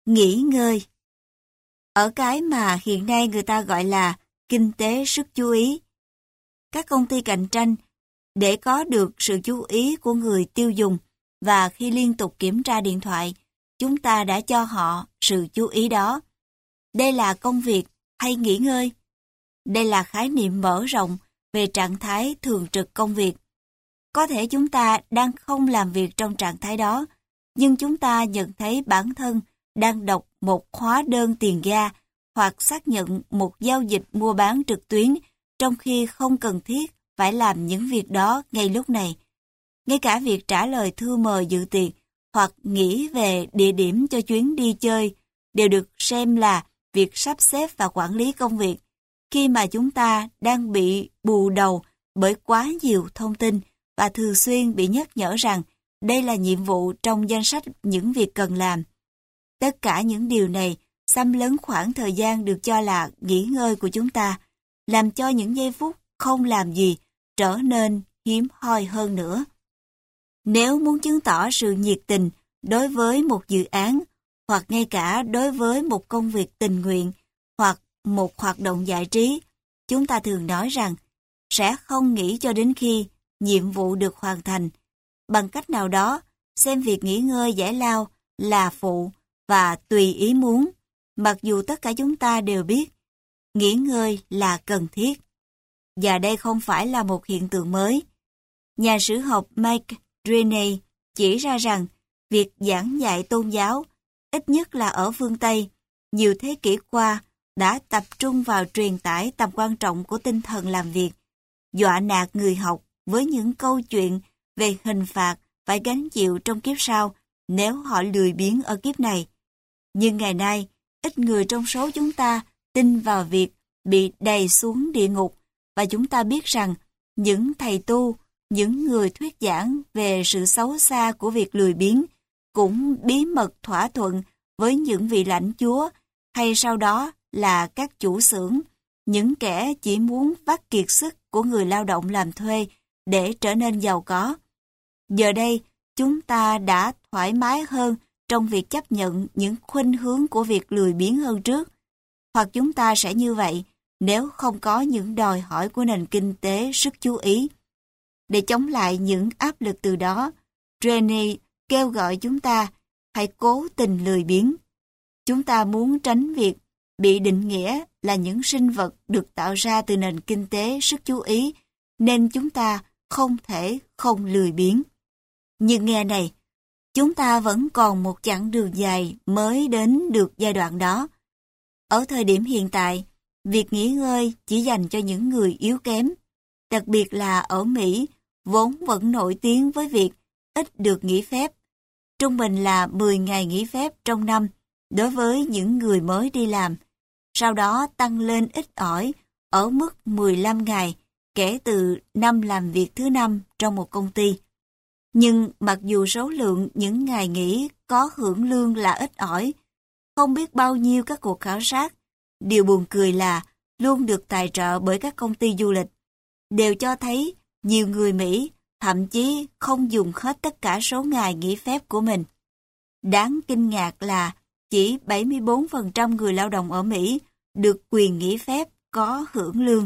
Nghỉ ngơi. Ở cái mà hiện nay người ta gọi là kinh tế sức chú ý, các công ty cạnh tranh để có được sự chú ý của người tiêu dùng, và khi liên tục kiểm tra điện thoại, chúng ta đã cho họ sự chú ý đó. Đây là công việc hay nghỉ ngơi? Đây là khái niệm mở rộng về trạng thái thường trực công việc. Có thể chúng ta đang không làm việc trong trạng thái đó, nhưng chúng ta nhận thấy bản thân đang đọc một hóa đơn tiền ga hoặc xác nhận một giao dịch mua bán trực tuyến, trong khi không cần thiết phải làm những việc đó ngay lúc này. Ngay cả việc trả lời thư mời dự tiệc hoặc nghĩ về địa điểm cho chuyến đi chơi đều được xem là việc sắp xếp và quản lý công việc, khi mà chúng ta đang bị bù đầu bởi quá nhiều thông tin và thường xuyên bị nhắc nhở rằng đây là nhiệm vụ trong danh sách những việc cần làm. Tất cả những điều này xâm lấn khoảng thời gian được cho là nghỉ ngơi của chúng ta, làm cho những giây phút không làm gì trở nên hiếm hoi hơn nữa. Nếu muốn chứng tỏ sự nhiệt tình đối với một dự án, hoặc ngay cả đối với một công việc tình nguyện, hoặc một hoạt động giải trí, chúng ta thường nói rằng sẽ không nghỉ cho đến khi nhiệm vụ được hoàn thành. Bằng cách nào đó, xem việc nghỉ ngơi giải lao là phụ và tùy ý muốn, mặc dù tất cả chúng ta đều biết nghỉ ngơi là cần thiết. Và đây không phải là một hiện tượng mới. Nhà sử học Mike Rennie chỉ ra rằng việc giảng dạy tôn giáo, ít nhất là ở phương Tây, nhiều thế kỷ qua đã tập trung vào truyền tải tầm quan trọng của tinh thần làm việc, dọa nạt người học với những câu chuyện về hình phạt phải gánh chịu trong kiếp sau nếu họ lười biếng ở kiếp này. Nhưng ngày nay, ít người trong số chúng ta tin vào việc bị đày xuống địa ngục, và chúng ta biết rằng những thầy tu, những người thuyết giảng về sự xấu xa của việc lười biếng cũng bí mật thỏa thuận với những vị lãnh chúa, hay sau đó là các chủ xưởng, những kẻ chỉ muốn vắt kiệt sức của người lao động làm thuê để trở nên giàu có. Giờ đây, chúng ta đã thoải mái hơn trong việc chấp nhận những khuynh hướng của việc lười biếng hơn trước. Hoặc chúng ta sẽ như vậy nếu không có những đòi hỏi của nền kinh tế sức chú ý. Để chống lại những áp lực từ đó, Rennie kêu gọi chúng ta hãy cố tình lười biếng. Chúng ta muốn tránh việc bị định nghĩa là những sinh vật được tạo ra từ nền kinh tế sức chú ý, nên chúng ta không thể không lười biếng. Nhưng nghe này, chúng ta vẫn còn một chặng đường dài mới đến được giai đoạn đó. Ở thời điểm hiện tại, việc nghỉ ngơi chỉ dành cho những người yếu kém, đặc biệt là ở Mỹ, vốn vẫn nổi tiếng với việc ít được nghỉ phép. Trung bình là 10 ngày nghỉ phép trong năm đối với những người mới đi làm, sau đó tăng lên ít ỏi ở mức 15 ngày kể từ năm làm việc thứ 5 trong một công ty. Nhưng mặc dù số lượng những ngày nghỉ có hưởng lương là ít ỏi, không biết bao nhiêu các cuộc khảo sát, điều buồn cười là luôn được tài trợ bởi các công ty du lịch, đều cho thấy nhiều người Mỹ thậm chí không dùng hết tất cả số ngày nghỉ phép của mình. Đáng kinh ngạc là chỉ 74% người lao động ở Mỹ được quyền nghỉ phép có hưởng lương.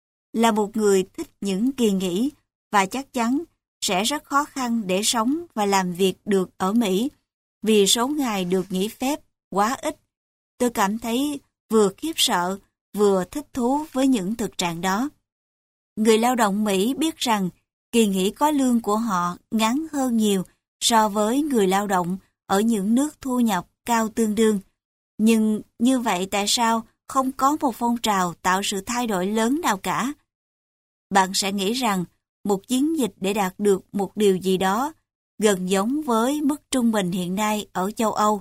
Là một người thích những kỳ nghỉ, và chắc chắn sẽ rất khó khăn để sống và làm việc được ở Mỹ vì số ngày được nghỉ phép quá ít. Tôi cảm thấy vừa khiếp sợ, vừa thích thú với những thực trạng đó. Người lao động Mỹ biết rằng kỳ nghỉ có lương của họ ngắn hơn nhiều so với người lao động ở những nước thu nhập cao tương đương. Nhưng như vậy tại sao không có một phong trào tạo sự thay đổi lớn nào cả? Bạn sẽ nghĩ rằng một chiến dịch để đạt được một điều gì đó gần giống với mức trung bình hiện nay ở châu Âu,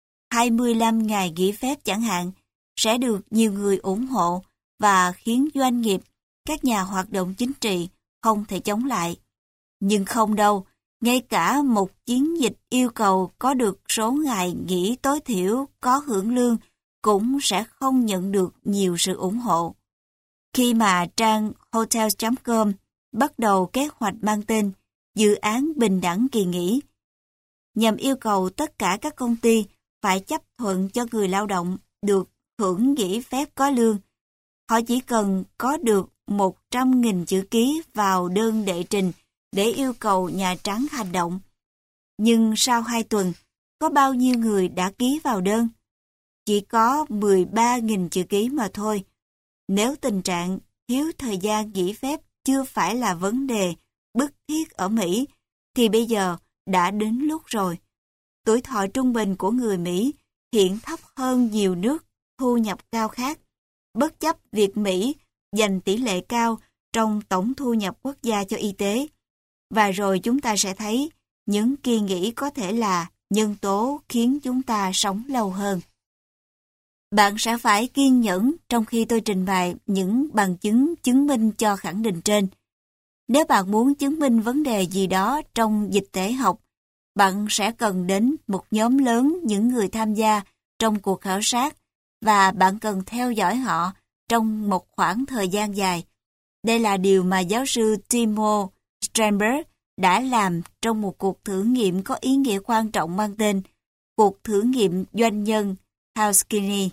25 ngày nghỉ phép chẳng hạn, sẽ được nhiều người ủng hộ và khiến doanh nghiệp, các nhà hoạt động chính trị không thể chống lại. Nhưng không đâu, ngay cả một chiến dịch yêu cầu có được số ngày nghỉ tối thiểu có hưởng lương cũng sẽ không nhận được nhiều sự ủng hộ. Khi mà trang Hotels.com bắt đầu kế hoạch mang tên Dự án Bình đẳng kỳ nghỉ, nhằm yêu cầu tất cả các công ty phải chấp thuận cho người lao động được hưởng nghỉ phép có lương. Họ chỉ cần có được 100.000 chữ ký vào đơn đệ trình để yêu cầu Nhà Trắng hành động. Nhưng sau 2 tuần, có bao nhiêu người đã ký vào đơn? Chỉ có 13.000 chữ ký mà thôi. Nếu tình trạng thiếu thời gian nghỉ phép chưa phải là vấn đề bức thiết ở Mỹ, thì bây giờ đã đến lúc rồi. Tuổi thọ trung bình của người Mỹ hiện thấp hơn nhiều nước thu nhập cao khác, bất chấp việc Mỹ dành tỷ lệ cao trong tổng thu nhập quốc gia cho y tế. Và rồi chúng ta sẽ thấy những kỳ nghỉ có thể là nhân tố khiến chúng ta sống lâu hơn. Bạn sẽ phải kiên nhẫn trong khi tôi trình bày những bằng chứng chứng minh cho khẳng định trên. Nếu bạn muốn chứng minh vấn đề gì đó trong dịch tễ học, bạn sẽ cần đến một nhóm lớn những người tham gia trong cuộc khảo sát và bạn cần theo dõi họ trong một khoảng thời gian dài. Đây là điều mà giáo sư Timo Steinberg đã làm trong một cuộc thử nghiệm có ý nghĩa quan trọng mang tên Cuộc thử nghiệm doanh nhân Hauskini.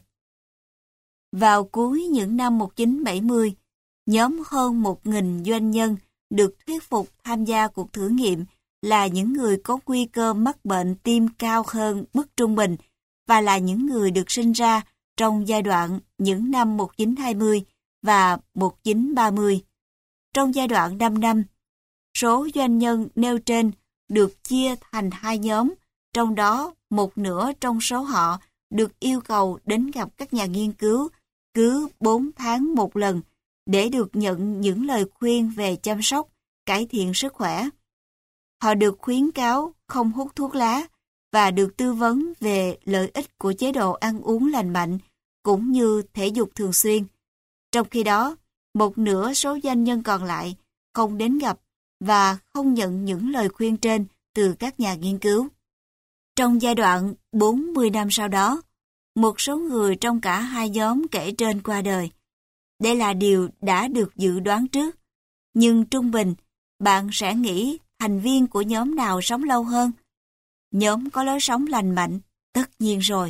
Vào cuối những năm 1970, nhóm hơn 1.000 doanh nhân được thuyết phục tham gia cuộc thử nghiệm là những người có nguy cơ mắc bệnh tim cao hơn mức trung bình và là những người được sinh ra trong giai đoạn những năm 1920 và 1930. Trong giai đoạn 5 năm, số doanh nhân nêu trên được chia thành 2 nhóm, trong đó một nửa trong số họ được yêu cầu đến gặp các nhà nghiên cứu cứ 4 tháng một lần để được nhận những lời khuyên về chăm sóc, cải thiện sức khỏe. Họ được khuyến cáo không hút thuốc lá và được tư vấn về lợi ích của chế độ ăn uống lành mạnh cũng như thể dục thường xuyên. Trong khi đó, một nửa số doanh nhân còn lại không đến gặp và không nhận những lời khuyên trên từ các nhà nghiên cứu. Trong giai đoạn 40 năm sau đó, một số người trong cả 2 nhóm kể trên qua đời. Đây là điều đã được dự đoán trước. Nhưng trung bình, bạn sẽ nghĩ thành viên của nhóm nào sống lâu hơn? Nhóm có lối sống lành mạnh, tất nhiên rồi.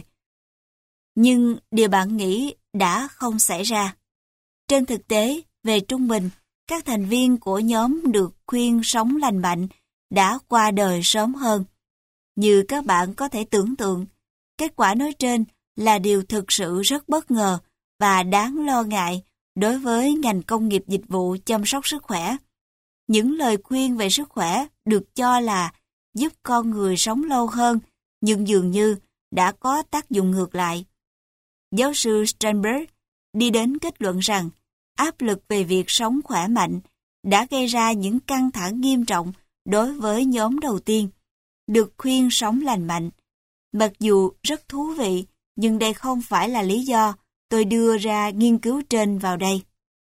Nhưng điều bạn nghĩ đã không xảy ra. Trên thực tế, về trung bình, các thành viên của nhóm được khuyên sống lành mạnh đã qua đời sớm hơn. Như các bạn có thể tưởng tượng, kết quả nói trên là điều thực sự rất bất ngờ và đáng lo ngại đối với ngành công nghiệp dịch vụ chăm sóc sức khỏe. Những lời khuyên về sức khỏe được cho là giúp con người sống lâu hơn, nhưng dường như đã có tác dụng ngược lại. Giáo sư Steinberg đi đến kết luận rằng áp lực về việc sống khỏe mạnh đã gây ra những căng thẳng nghiêm trọng đối với nhóm đầu tiên, được khuyên sống lành mạnh. Mặc dù rất thú vị, nhưng đây không phải là lý do tôi đưa ra nghiên cứu trên vào đây.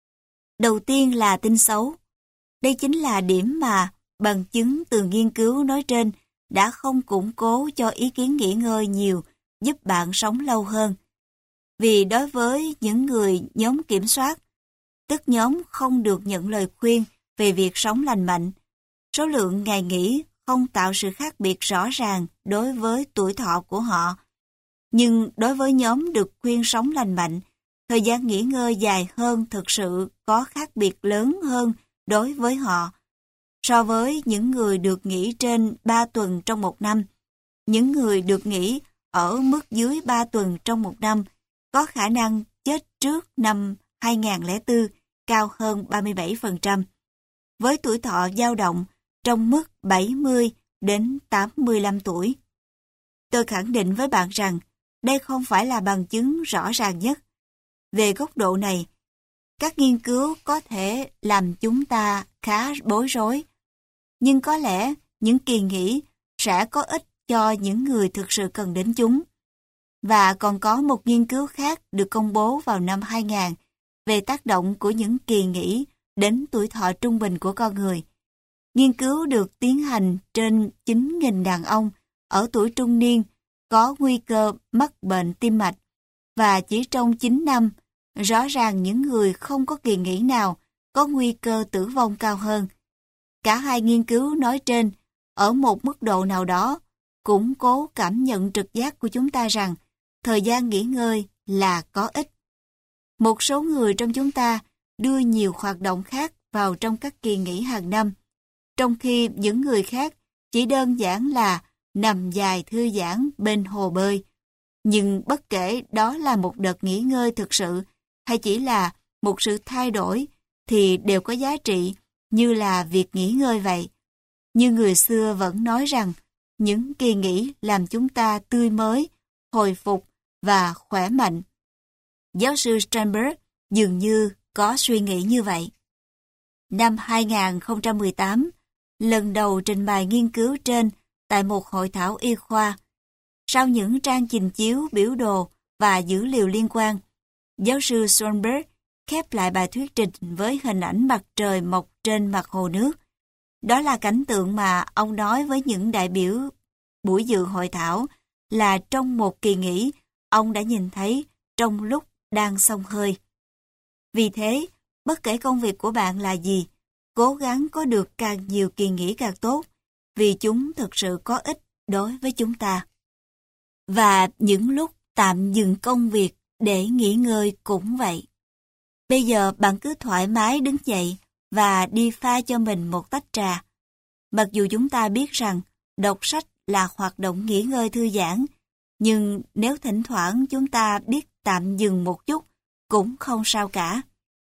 Đầu tiên là tin xấu. Đây chính là điểm mà bằng chứng từ nghiên cứu nói trên đã không củng cố cho ý kiến nghỉ ngơi nhiều giúp bạn sống lâu hơn. Vì đối với những người nhóm kiểm soát, tức nhóm không được nhận lời khuyên về việc sống lành mạnh, số lượng ngày nghỉ không tạo sự khác biệt rõ ràng đối với tuổi thọ của họ. Nhưng đối với nhóm được khuyên sống lành mạnh, thời gian nghỉ ngơi dài hơn thực sự có khác biệt lớn hơn đối với họ. So với những người được nghỉ trên 3 tuần trong một năm, những người được nghỉ ở mức dưới 3 tuần trong một năm có khả năng chết trước năm 2004 cao hơn 37%, với tuổi thọ dao động trong mức 70 đến 85 tuổi. Tôi khẳng định với bạn rằng đây không phải là bằng chứng rõ ràng nhất. Về góc độ này, các nghiên cứu có thể làm chúng ta khá bối rối, nhưng có lẽ những kỳ nghỉ sẽ có ích cho những người thực sự cần đến chúng. Và còn có một nghiên cứu khác được công bố vào năm 2000 về tác động của những kỳ nghỉ đến tuổi thọ trung bình của con người. Nghiên cứu được tiến hành trên 9.000 đàn ông ở tuổi trung niên có nguy cơ mắc bệnh tim mạch, và chỉ trong 9 năm, rõ ràng những người không có kỳ nghỉ nào có nguy cơ tử vong cao hơn. Cả hai nghiên cứu nói trên, ở một mức độ nào đó, củng cố cảm nhận trực giác của chúng ta rằng thời gian nghỉ ngơi là có ích. Một số người trong chúng ta đưa nhiều hoạt động khác vào trong các kỳ nghỉ hàng năm, trong khi những người khác chỉ đơn giản là nằm dài thư giãn bên hồ bơi. Nhưng bất kể đó là một đợt nghỉ ngơi thực sự hay chỉ là một sự thay đổi thì đều có giá trị như là việc nghỉ ngơi vậy. Như người xưa vẫn nói rằng những kỳ nghỉ làm chúng ta tươi mới, hồi phục và khỏe mạnh. Giáo sư Steinberg dường như có suy nghĩ như vậy. Năm 2018, lần đầu trình bày nghiên cứu trên tại một hội thảo y khoa. Sau những trang trình chiếu, biểu đồ và dữ liệu liên quan, giáo sư Steinberg khép lại bài thuyết trình với hình ảnh mặt trời mọc trên mặt hồ nước. Đó là cảnh tượng mà ông nói với những đại biểu buổi dự hội thảo là trong một kỳ nghỉ ông đã nhìn thấy trong lúc đang xông hơi. Vì thế, bất kể công việc của bạn là gì, cố gắng có được càng nhiều kỳ nghỉ càng tốt, vì chúng thực sự có ích đối với chúng ta. Và những lúc tạm dừng công việc để nghỉ ngơi cũng vậy. Bây giờ bạn cứ thoải mái đứng dậy và đi pha cho mình một tách trà. Mặc dù chúng ta biết rằng đọc sách là hoạt động nghỉ ngơi thư giãn, nhưng nếu thỉnh thoảng chúng ta biết tạm dừng một chút cũng không sao cả.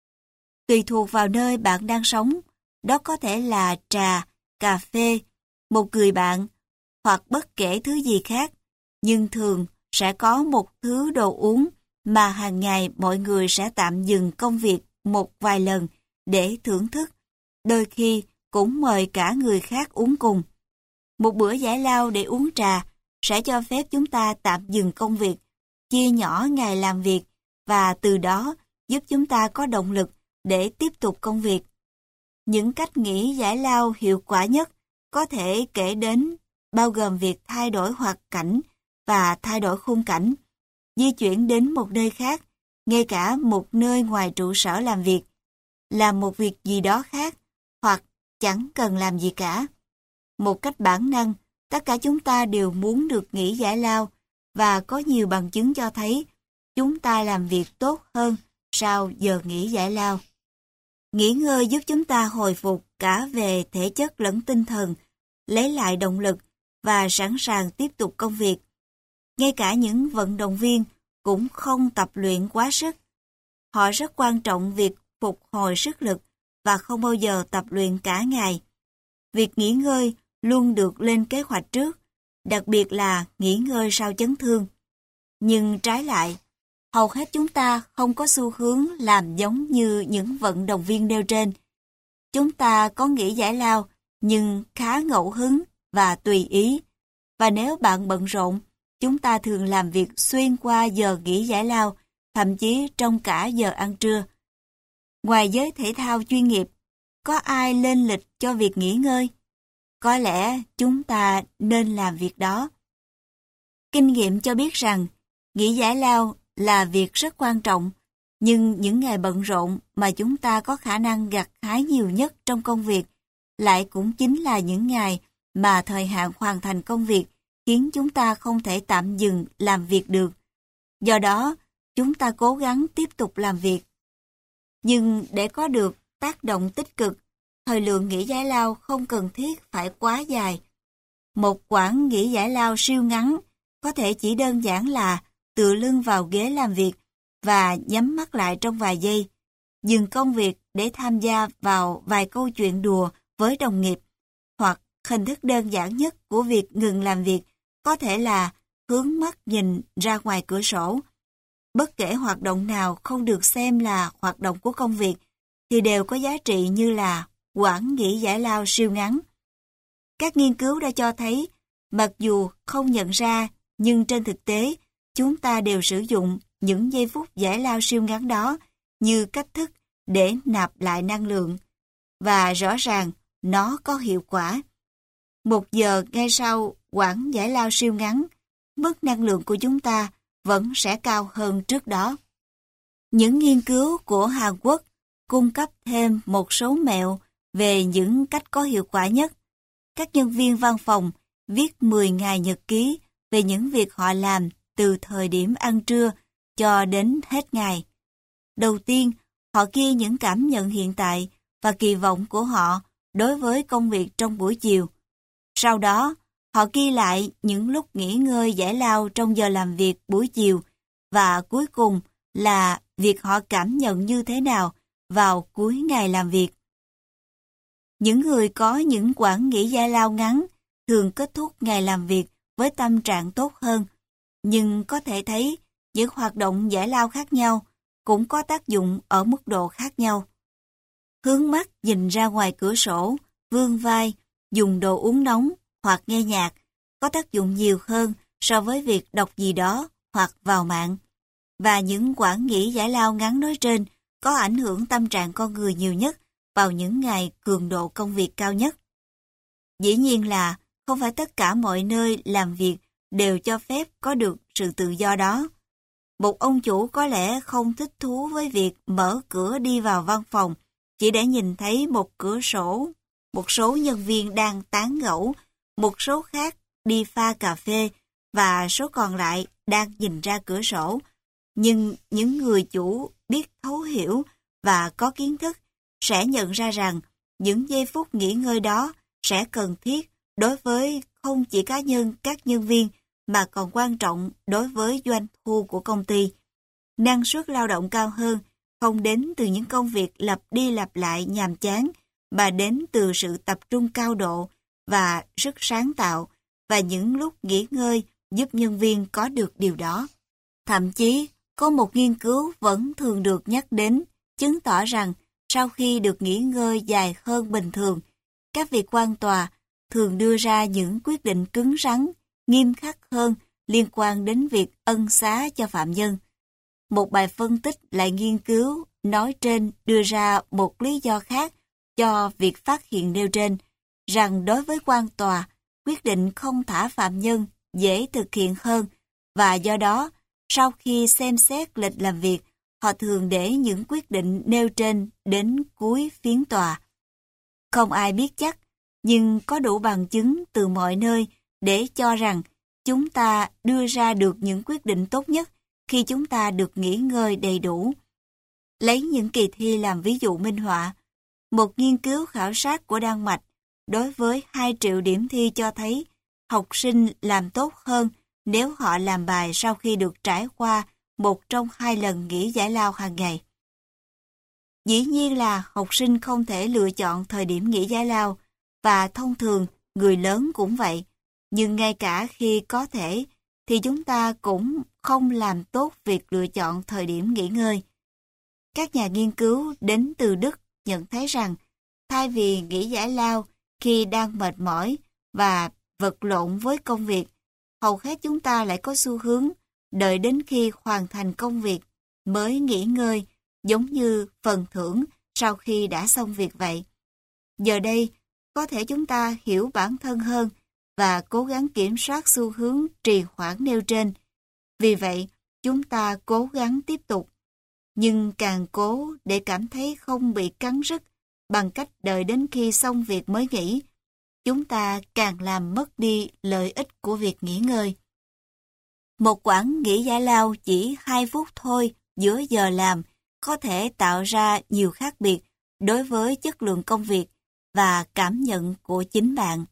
Tùy thuộc vào nơi bạn đang sống, đó có thể là trà, cà phê, một người bạn hoặc bất kể thứ gì khác, nhưng thường sẽ có một thứ đồ uống mà hàng ngày mọi người sẽ tạm dừng công việc một vài lần để thưởng thức, đôi khi cũng mời cả người khác uống cùng. Một bữa giải lao để uống trà sẽ cho phép chúng ta tạm dừng công việc, chia nhỏ ngày làm việc và từ đó giúp chúng ta có động lực để tiếp tục công việc. Những cách nghỉ giải lao hiệu quả nhất có thể kể đến bao gồm việc thay đổi hoạt cảnh và thay đổi khung cảnh, di chuyển đến một nơi khác, ngay cả một nơi ngoài trụ sở làm việc, làm một việc gì đó khác, hoặc chẳng cần làm gì cả. Một cách bản năng, tất cả chúng ta đều muốn được nghỉ giải lao, và có nhiều bằng chứng cho thấy chúng ta làm việc tốt hơn sau giờ nghỉ giải lao. Nghỉ ngơi giúp chúng ta hồi phục cả về thể chất lẫn tinh thần, lấy lại động lực và sẵn sàng tiếp tục công việc. Ngay cả những vận động viên cũng không tập luyện quá sức. Họ rất quan trọng việc phục hồi sức lực và không bao giờ tập luyện cả ngày. Việc nghỉ ngơi luôn được lên kế hoạch trước, đặc biệt là nghỉ ngơi sau chấn thương. Nhưng trái lại, hầu hết chúng ta không có xu hướng làm giống như những vận động viên nêu trên. Chúng ta có nghỉ giải lao, nhưng khá ngẫu hứng và tùy ý. Và nếu bạn bận rộn, chúng ta thường làm việc xuyên qua giờ nghỉ giải lao, thậm chí trong cả giờ ăn trưa. Ngoài giới thể thao chuyên nghiệp, có ai lên lịch cho việc nghỉ ngơi? Có lẽ chúng ta nên làm việc đó. Kinh nghiệm cho biết rằng, nghỉ giải lao là việc rất quan trọng, nhưng những ngày bận rộn mà chúng ta có khả năng gặt hái nhiều nhất trong công việc lại cũng chính là những ngày mà thời hạn hoàn thành công việc khiến chúng ta không thể tạm dừng làm việc được. Do đó, chúng ta cố gắng tiếp tục làm việc. Nhưng để có được tác động tích cực, thời lượng nghỉ giải lao không cần thiết phải quá dài. Một quãng nghỉ giải lao siêu ngắn có thể chỉ đơn giản là tựa lưng vào ghế làm việc và nhắm mắt lại trong vài giây, dừng công việc để tham gia vào vài câu chuyện đùa với đồng nghiệp, hoặc hình thức đơn giản nhất của việc ngừng làm việc có thể là hướng mắt nhìn ra ngoài cửa sổ. Bất kể hoạt động nào không được xem là hoạt động của công việc thì đều có giá trị như là quãng nghỉ giải lao siêu ngắn. Các nghiên cứu đã cho thấy, mặc dù không nhận ra, nhưng trên thực tế, chúng ta đều sử dụng những giây phút giải lao siêu ngắn đó như cách thức để nạp lại năng lượng. Và rõ ràng, nó có hiệu quả. 1 giờ ngay sau quãng giải lao siêu ngắn, mức năng lượng của chúng ta vẫn sẽ cao hơn trước đó. Những nghiên cứu của Hàn Quốc cung cấp thêm một số mẹo về những cách có hiệu quả nhất. Các nhân viên văn phòng viết 10 ngày nhật ký về những việc họ làm từ thời điểm ăn trưa cho đến hết ngày. Đầu tiên, họ ghi những cảm nhận hiện tại và kỳ vọng của họ đối với công việc trong buổi chiều. Sau đó, họ ghi lại những lúc nghỉ ngơi giải lao trong giờ làm việc buổi chiều và cuối cùng là việc họ cảm nhận như thế nào vào cuối ngày làm việc. Những người có những quãng nghỉ giải lao ngắn thường kết thúc ngày làm việc với tâm trạng tốt hơn, nhưng có thể thấy những hoạt động giải lao khác nhau cũng có tác dụng ở mức độ khác nhau. Hướng mắt nhìn ra ngoài cửa sổ, vươn vai, dùng đồ uống nóng hoặc nghe nhạc có tác dụng nhiều hơn so với việc đọc gì đó hoặc vào mạng. Và những quãng nghỉ giải lao ngắn nói trên có ảnh hưởng tâm trạng con người nhiều nhất vào những ngày cường độ công việc cao nhất. Dĩ nhiên là không phải tất cả mọi nơi làm việc đều cho phép có được sự tự do đó. Một ông chủ có lẽ không thích thú với việc mở cửa đi vào văn phòng chỉ để nhìn thấy một cửa sổ, một số nhân viên đang tán gẫu, một số khác đi pha cà phê và số còn lại đang nhìn ra cửa sổ. Nhưng những người chủ biết thấu hiểu và có kiến thức sẽ nhận ra rằng những giây phút nghỉ ngơi đó sẽ cần thiết đối với không chỉ cá nhân các nhân viên mà còn quan trọng đối với doanh thu của công ty. Năng suất lao động cao hơn không đến từ những công việc lặp đi lặp lại nhàm chán mà đến từ sự tập trung cao độ và sức sáng tạo, và những lúc nghỉ ngơi giúp nhân viên có được điều đó. Thậm chí, có một nghiên cứu vẫn thường được nhắc đến, chứng tỏ rằng sau khi được nghỉ ngơi dài hơn bình thường, các vị quan tòa thường đưa ra những quyết định cứng rắn, nghiêm khắc hơn liên quan đến việc ân xá cho phạm nhân. Một bài phân tích lại nghiên cứu nói trên đưa ra một lý do khác cho việc phát hiện nêu trên, rằng đối với quan tòa, quyết định không thả phạm nhân dễ thực hiện hơn, và do đó, sau khi xem xét lịch làm việc, họ thường để những quyết định nêu trên đến cuối phiên tòa. Không ai biết chắc, nhưng có đủ bằng chứng từ mọi nơi để cho rằng chúng ta đưa ra được những quyết định tốt nhất khi chúng ta được nghỉ ngơi đầy đủ. Lấy những kỳ thi làm ví dụ minh họa, một nghiên cứu khảo sát của Đan Mạch đối với 2 triệu điểm thi cho thấy học sinh làm tốt hơn nếu họ làm bài sau khi được trải qua một trong 2 lần nghỉ giải lao hàng ngày. Dĩ nhiên là học sinh không thể lựa chọn thời điểm nghỉ giải lao, và thông thường người lớn cũng vậy, nhưng ngay cả khi có thể thì chúng ta cũng không làm tốt việc lựa chọn thời điểm nghỉ ngơi. Các nhà nghiên cứu đến từ Đức nhận thấy rằng thay vì nghỉ giải lao khi đang mệt mỏi và vật lộn với công việc, hầu hết chúng ta lại có xu hướng đợi đến khi hoàn thành công việc mới nghỉ ngơi, giống như phần thưởng sau khi đã xong việc vậy. Giờ đây, có thể chúng ta hiểu bản thân hơn và cố gắng kiểm soát xu hướng trì hoãn nêu trên. Vì vậy, chúng ta cố gắng tiếp tục, nhưng càng cố để cảm thấy không bị cắn rứt bằng cách đợi đến khi xong việc mới nghỉ, chúng ta càng làm mất đi lợi ích của việc nghỉ ngơi. Một quãng nghỉ giải lao chỉ 2 phút thôi giữa giờ làm có thể tạo ra nhiều khác biệt đối với chất lượng công việc và cảm nhận của chính bạn.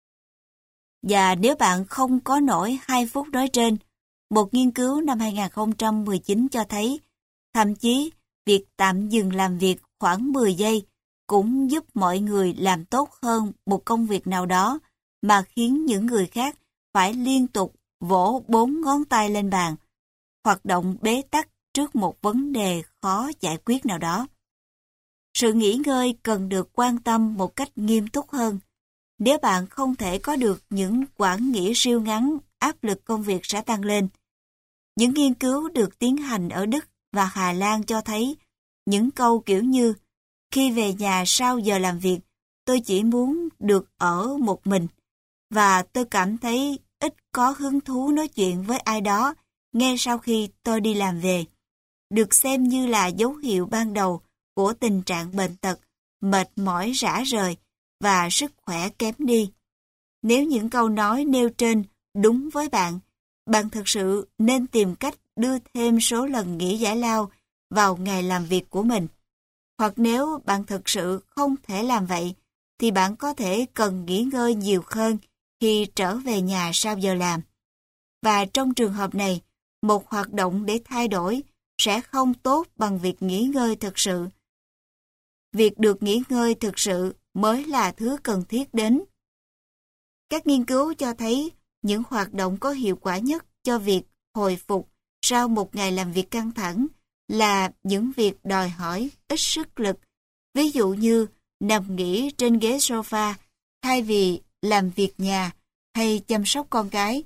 Và nếu bạn không có nổi 2 phút nói trên, một nghiên cứu năm 2019 cho thấy thậm chí việc tạm dừng làm việc khoảng 10 giây cũng giúp mọi người làm tốt hơn một công việc nào đó mà khiến những người khác phải liên tục vỗ 4 ngón tay lên bàn, hoạt động bế tắc trước một vấn đề khó giải quyết nào đó. Sự nghỉ ngơi cần được quan tâm một cách nghiêm túc hơn. Nếu bạn không thể có được những quãng nghỉ siêu ngắn, áp lực công việc sẽ tăng lên. Những nghiên cứu được tiến hành ở Đức và Hà Lan cho thấy những câu kiểu như khi về nhà sau giờ làm việc, tôi chỉ muốn được ở một mình, và tôi cảm thấy ít có hứng thú nói chuyện với ai đó ngay sau khi tôi đi làm về, được xem như là dấu hiệu ban đầu của tình trạng bệnh tật, mệt mỏi rã rời và sức khỏe kém đi. Nếu những câu nói nêu trên đúng với bạn, bạn thực sự nên tìm cách đưa thêm số lần nghỉ giải lao vào ngày làm việc của mình. Hoặc nếu bạn thực sự không thể làm vậy, thì bạn có thể cần nghỉ ngơi nhiều hơn khi trở về nhà sau giờ làm. Và trong trường hợp này, một hoạt động để thay đổi sẽ không tốt bằng việc nghỉ ngơi thực sự. Việc được nghỉ ngơi thực sự mới là thứ cần thiết đến. Các nghiên cứu cho thấy những hoạt động có hiệu quả nhất cho việc hồi phục sau một ngày làm việc căng thẳng là những việc đòi hỏi ít sức lực, ví dụ như nằm nghỉ trên ghế sofa thay vì làm việc nhà hay chăm sóc con cái.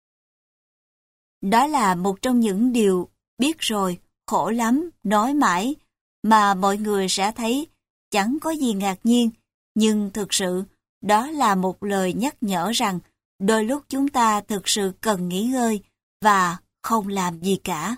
Đó là một trong những điều biết rồi, khổ lắm, nói mãi, mà mọi người sẽ thấy chẳng có gì ngạc nhiên, nhưng thực sự đó là một lời nhắc nhở rằng đôi lúc chúng ta thực sự cần nghỉ ngơi và không làm gì cả.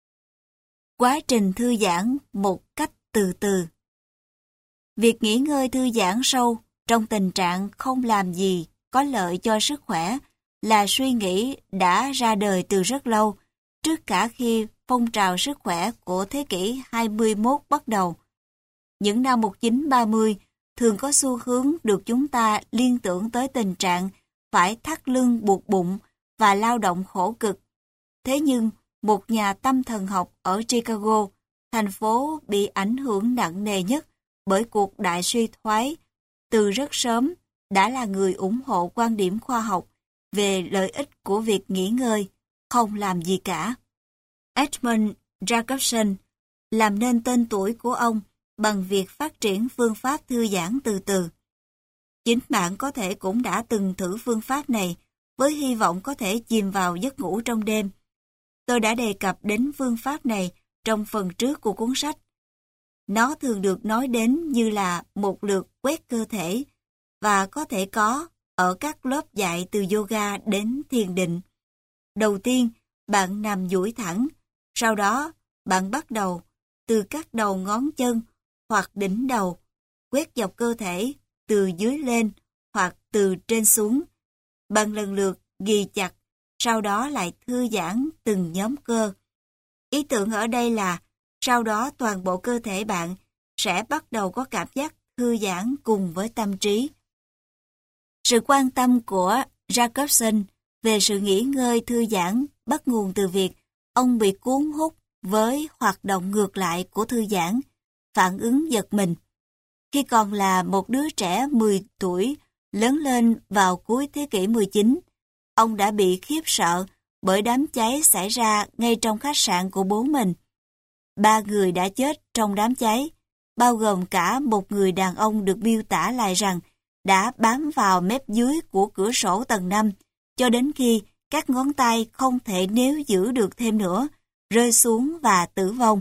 Quá trình thư giãn một cách từ từ. Việc nghỉ ngơi thư giãn sâu trong tình trạng không làm gì có lợi cho sức khỏe là suy nghĩ đã ra đời từ rất lâu, trước cả khi phong trào sức khỏe của thế kỷ 21 bắt đầu. Những năm 1930 thường có xu hướng được chúng ta liên tưởng tới tình trạng phải thắt lưng buộc bụng và lao động khổ cực. Thế nhưng, một nhà tâm thần học ở Chicago, thành phố bị ảnh hưởng nặng nề nhất bởi cuộc đại suy thoái, từ rất sớm đã là người ủng hộ quan điểm khoa học về lợi ích của việc nghỉ ngơi, không làm gì cả. Edmund Jacobson làm nên tên tuổi của ông bằng việc phát triển phương pháp thư giãn từ từ. Chính bạn có thể cũng đã từng thử phương pháp này với hy vọng có thể chìm vào giấc ngủ trong đêm. Tôi đã đề cập đến phương pháp này trong phần trước của cuốn sách. Nó thường được nói đến như là một lượt quét cơ thể và có thể có ở các lớp dạy từ yoga đến thiền định. Đầu tiên, bạn nằm duỗi thẳng, sau đó bạn bắt đầu từ các đầu ngón chân hoặc đỉnh đầu, quét dọc cơ thể từ dưới lên hoặc từ trên xuống. Bạn lần lượt ghì chặt, sau đó lại thư giãn từng nhóm cơ. Ý tưởng ở đây là sau đó toàn bộ cơ thể bạn sẽ bắt đầu có cảm giác thư giãn cùng với tâm trí. Sự quan tâm của Jacobson về sự nghỉ ngơi thư giãn bắt nguồn từ việc ông bị cuốn hút với hoạt động ngược lại của thư giãn, phản ứng giật mình. Khi còn là một đứa trẻ 10 tuổi, lớn lên vào cuối thế kỷ 19, ông đã bị khiếp sợ bởi đám cháy xảy ra ngay trong khách sạn của bố mình. 3 người đã chết trong đám cháy, bao gồm cả một người đàn ông được miêu tả lại rằng đã bám vào mép dưới của cửa sổ tầng 5 cho đến khi các ngón tay không thể níu giữ được thêm nữa, rơi xuống và tử vong.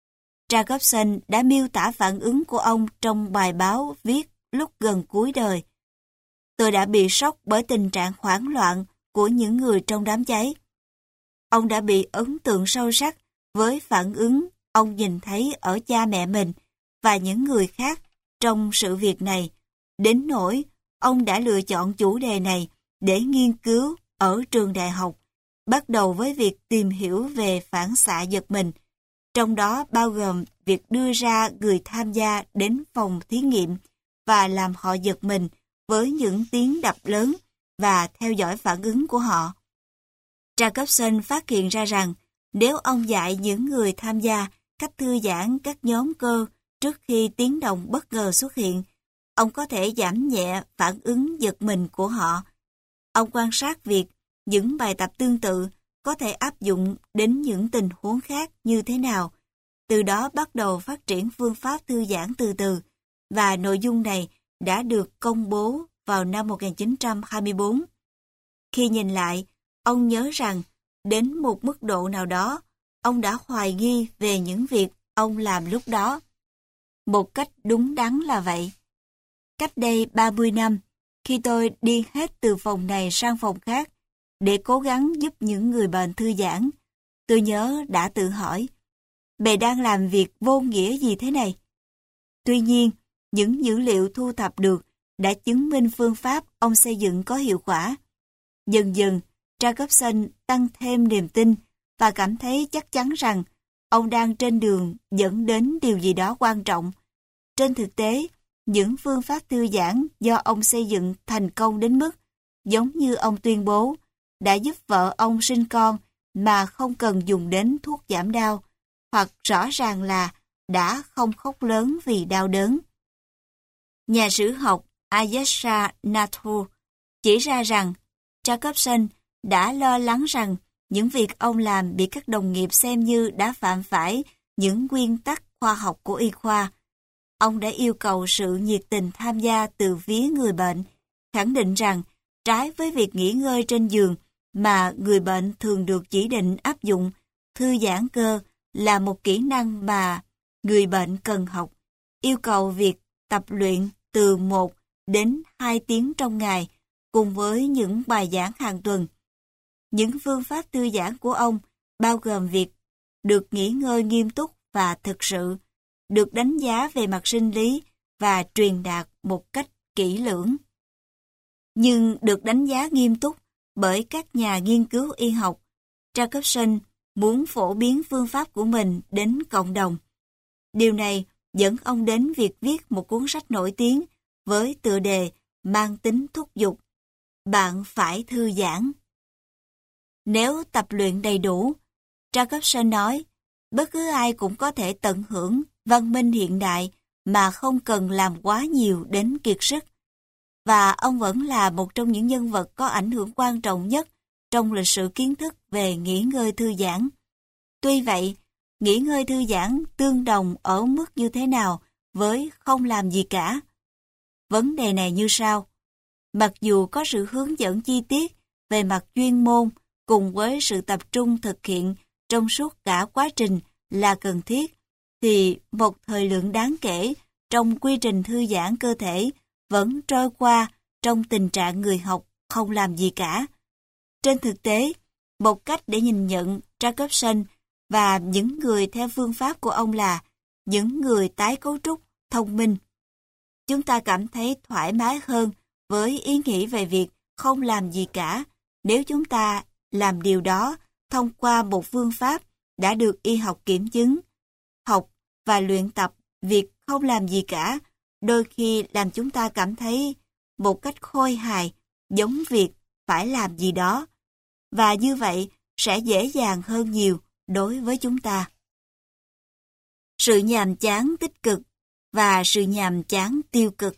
Jacobson đã miêu tả phản ứng của ông trong bài báo viết lúc gần cuối đời. Tôi đã bị sốc bởi tình trạng hoảng loạn của những người trong đám cháy. Ông đã bị ấn tượng sâu sắc với phản ứng ông nhìn thấy ở cha mẹ mình và những người khác trong sự việc này, đến nỗi ông đã lựa chọn chủ đề này để nghiên cứu ở trường đại học, bắt đầu với việc tìm hiểu về phản xạ giật mình, trong đó bao gồm việc đưa ra người tham gia đến phòng thí nghiệm và làm họ giật mình với những tiếng đập lớn và theo dõi phản ứng của họ. Jacobson phát hiện ra rằng nếu ông dạy những người tham gia cách thư giãn các nhóm cơ trước khi tiếng động bất ngờ xuất hiện, ông có thể giảm nhẹ phản ứng giật mình của họ. Ông quan sát việc những bài tập tương tự có thể áp dụng đến những tình huống khác như thế nào, từ đó bắt đầu phát triển phương pháp thư giãn từ từ, và nội dung này đã được công bố vào năm 1924. Khi nhìn lại, ông nhớ rằng đến một mức độ nào đó, ông đã hoài nghi về những việc ông làm lúc đó. Một cách đúng đắn là vậy. Cách đây 30 năm, khi tôi đi hết từ phòng này sang phòng khác để cố gắng giúp những người bệnh thư giãn, tôi nhớ đã tự hỏi, mày đang làm việc vô nghĩa gì thế này? Tuy nhiên, những dữ liệu thu thập được đã chứng minh phương pháp ông xây dựng có hiệu quả. Dần dần, Jacobson tăng thêm niềm tin và cảm thấy chắc chắn rằng ông đang trên đường dẫn đến điều gì đó quan trọng. Trên thực tế, những phương pháp thư giãn do ông xây dựng thành công đến mức, giống như ông tuyên bố, đã giúp vợ ông sinh con mà không cần dùng đến thuốc giảm đau, hoặc rõ ràng là đã không khóc lớn vì đau đớn. Nhà sử học Ayesha Nathu chỉ ra rằng Jacobson đã lo lắng rằng những việc ông làm bị các đồng nghiệp xem như đã phạm phải những nguyên tắc khoa học của y khoa. Ông đã yêu cầu sự nhiệt tình tham gia từ phía người bệnh, khẳng định rằng trái với việc nghỉ ngơi trên giường mà người bệnh thường được chỉ định áp dụng, thư giãn cơ là một kỹ năng mà người bệnh cần học, yêu cầu việc tập luyện từ 1 đến 2 tiếng trong ngày, cùng với những bài giảng hàng tuần. Những phương pháp thư giãn của ông bao gồm việc được nghỉ ngơi nghiêm túc và thực sự, được đánh giá về mặt sinh lý và truyền đạt một cách kỹ lưỡng. Nhưng được đánh giá nghiêm túc bởi các nhà nghiên cứu y học, Jacobson muốn phổ biến phương pháp của mình đến cộng đồng. Điều này dẫn ông đến việc viết một cuốn sách nổi tiếng với tựa đề mang tính thúc giục: Bạn phải thư giãn. Nếu tập luyện đầy đủ, Jacobson nói, bất cứ ai cũng có thể tận hưởng văn minh hiện đại mà không cần làm quá nhiều đến kiệt sức. Và ông vẫn là một trong những nhân vật có ảnh hưởng quan trọng nhất trong lịch sử kiến thức về nghỉ ngơi thư giãn. Tuy vậy, nghỉ ngơi thư giãn tương đồng ở mức như thế nào với không làm gì cả? Vấn đề này như sau. Mặc dù có sự hướng dẫn chi tiết về mặt chuyên môn cùng với sự tập trung thực hiện trong suốt cả quá trình là cần thiết, thì một thời lượng đáng kể trong quy trình thư giãn cơ thể vẫn trôi qua trong tình trạng người học không làm gì cả. Trên thực tế, một cách để nhìn nhận Jacobson và những người theo phương pháp của ông là những người tái cấu trúc, thông minh. Chúng ta cảm thấy thoải mái hơn với ý nghĩ về việc không làm gì cả nếu chúng ta làm điều đó thông qua một phương pháp đã được y học kiểm chứng. Học và luyện tập việc không làm gì cả đôi khi làm chúng ta cảm thấy một cách khôi hài giống việc phải làm gì đó, và như vậy sẽ dễ dàng hơn nhiều đối với chúng ta. Sự nhàm chán tích cực và sự nhàm chán tiêu cực.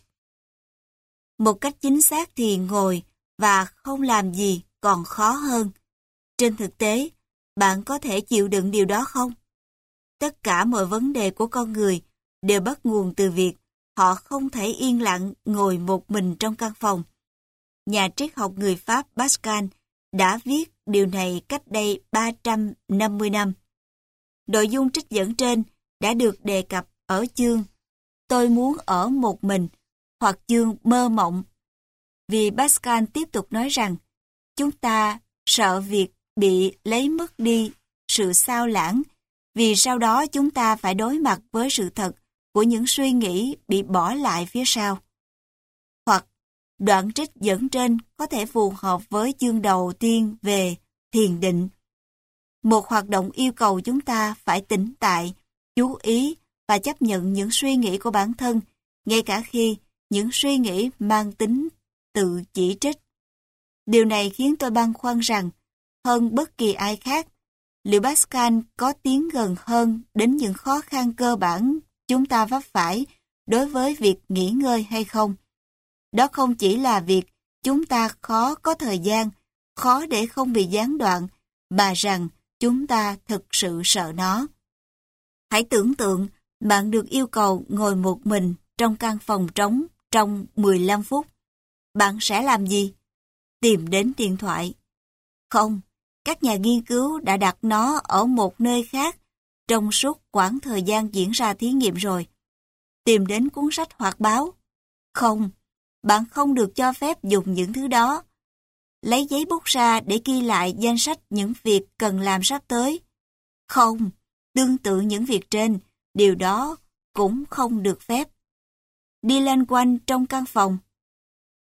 Một cách chính xác thì ngồi và không làm gì còn khó hơn. Trên thực tế, bạn có thể chịu đựng điều đó không? Tất cả mọi vấn đề của con người đều bắt nguồn từ việc họ không thể yên lặng ngồi một mình trong căn phòng. Nhà triết học người Pháp Pascal đã viết điều này cách đây 350 năm. Nội dung trích dẫn trên đã được đề cập ở chương Tôi muốn ở một mình hoặc chương Mơ mộng. Vì Pascal tiếp tục nói rằng chúng ta sợ việc bị lấy mất đi sự xao lãng, vì sau đó chúng ta phải đối mặt với sự thật của những suy nghĩ bị bỏ lại phía sau. Hoặc đoạn trích dẫn trên có thể phù hợp với chương đầu tiên về thiền định. Một hoạt động yêu cầu chúng ta phải tĩnh tại, chú ý và chấp nhận những suy nghĩ của bản thân, ngay cả khi những suy nghĩ mang tính tự chỉ trích. Điều này khiến tôi băn khoăn rằng, hơn bất kỳ ai khác, liệu Pascal có tiến gần hơn đến những khó khăn cơ bản chúng ta vấp phải đối với việc nghỉ ngơi hay không? Đó không chỉ là việc chúng ta khó có thời gian, khó để không bị gián đoạn, mà rằng chúng ta thực sự sợ nó. Hãy tưởng tượng bạn được yêu cầu ngồi một mình trong căn phòng trống trong 15 phút. Bạn sẽ làm gì? Tìm đến điện thoại? Không, các nhà nghiên cứu đã đặt nó ở một nơi khác trong suốt quãng thời gian diễn ra thí nghiệm rồi. Tìm đến cuốn sách hoặc báo? Không, bạn không được cho phép dùng những thứ đó. Lấy giấy bút ra để ghi lại danh sách những việc cần làm sắp tới? Không, tương tự những việc trên, điều đó cũng không được phép. Đi loanh quanh trong căn phòng?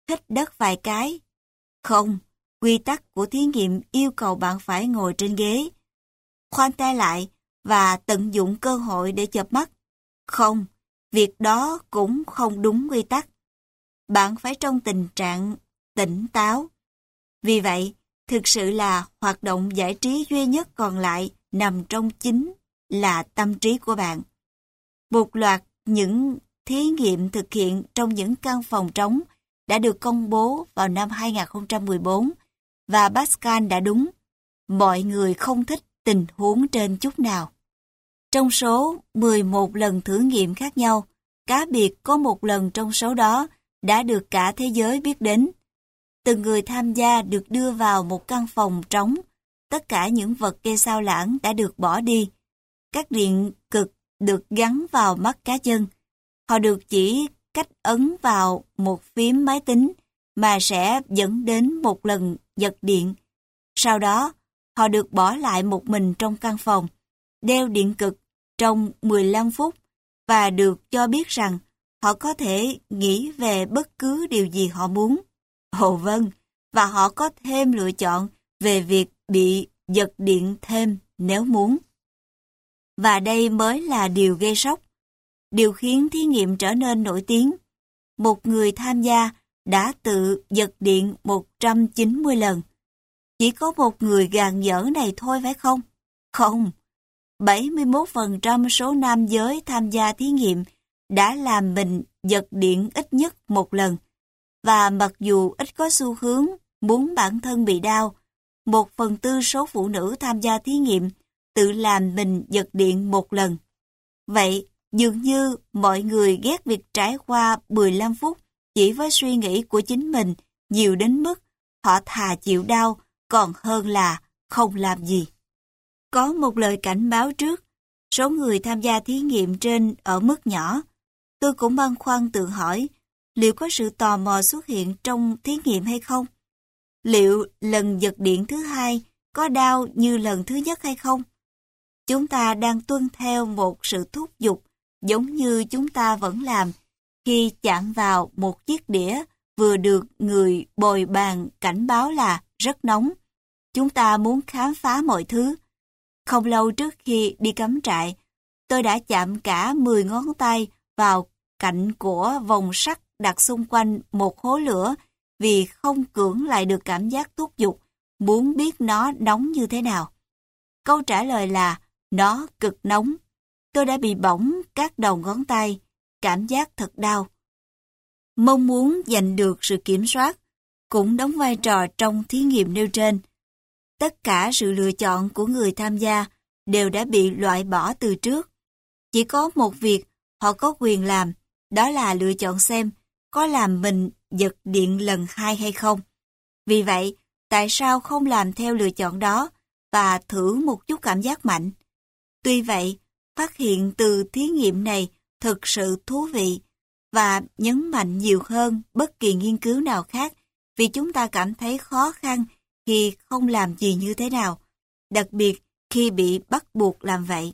hít đất vài cái. Không, quy tắc của thí nghiệm yêu cầu bạn phải ngồi trên ghế. Khoanh tay lại và tận dụng cơ hội để chợp mắt. Không, việc đó cũng không đúng quy tắc. Bạn phải trong tình trạng tỉnh táo. Vì vậy, thực sự là hoạt động giải trí duy nhất còn lại nằm trong chính là tâm trí của bạn. Một loạt những thí nghiệm thực hiện trong những căn phòng trống đã được công bố vào năm 2014 và Pascal đã đúng. Mọi người không thích tình huống trên chút nào. Trong số 11 lần thử nghiệm khác nhau, cá biệt có một lần trong số đó đã được cả thế giới biết đến. Từng người tham gia được đưa vào một căn phòng trống. Tất cả những vật gây sao lãng đã được bỏ đi. Các điện cực được gắn vào mắt cá chân. Họ được chỉ cách ấn vào một phím máy tính mà sẽ dẫn đến một lần giật điện. Sau đó, họ được bỏ lại một mình trong căn phòng, đeo điện cực trong 15 phút và được cho biết rằng họ có thể nghĩ về bất cứ điều gì họ muốn. Ồ vâng, và họ có thêm lựa chọn về việc bị giật điện thêm nếu muốn. Và đây mới là điều gây sốc. Điều khiến thí nghiệm trở nên nổi tiếng. Một người tham gia đã tự giật điện 190 lần. Chỉ có một người gàn dở này thôi phải không? Không. 71% số nam giới tham gia thí nghiệm đã làm mình giật điện ít nhất một lần. Và mặc dù ít có xu hướng muốn bản thân bị đau, 1/4 số phụ nữ tham gia thí nghiệm tự làm mình giật điện một lần. Vậy, dường như mọi người ghét việc trải qua 15 phút chỉ với suy nghĩ của chính mình nhiều đến mức họ thà chịu đau còn hơn là không làm gì. Có một lời cảnh báo trước, số người tham gia thí nghiệm trên ở mức nhỏ. Tôi cũng băn khoăn tự hỏi, liệu có sự tò mò xuất hiện trong thí nghiệm hay không? Liệu lần giật điện thứ hai có đau như lần thứ nhất hay không? Chúng ta đang tuân theo một sự thúc giục giống như chúng ta vẫn làm khi chạm vào một chiếc đĩa vừa được người bồi bàn cảnh báo là rất nóng. Chúng ta muốn khám phá mọi thứ. Không lâu trước khi đi cắm trại, tôi đã chạm cả 10 ngón tay vào cạnh của vòng sắt đặt xung quanh một hố lửa vì không cưỡng lại được cảm giác thúc giục, muốn biết nó nóng như thế nào. Câu trả lời là nó cực nóng. Tôi đã bị bỏng các đầu ngón tay, cảm giác thật đau. Mong muốn giành được sự kiểm soát cũng đóng vai trò trong thí nghiệm nêu trên. Tất cả sự lựa chọn của người tham gia đều đã bị loại bỏ từ trước. Chỉ có một việc họ có quyền làm, đó là lựa chọn xem có làm mình giật điện lần 2 hay không. Vì vậy, tại sao không làm theo lựa chọn đó và thử một chút cảm giác mạnh? Tuy vậy, phát hiện từ thí nghiệm này thực sự thú vị và nhấn mạnh nhiều hơn bất kỳ nghiên cứu nào khác vì chúng ta cảm thấy khó khăn khi không làm gì như thế nào, đặc biệt khi bị bắt buộc làm vậy.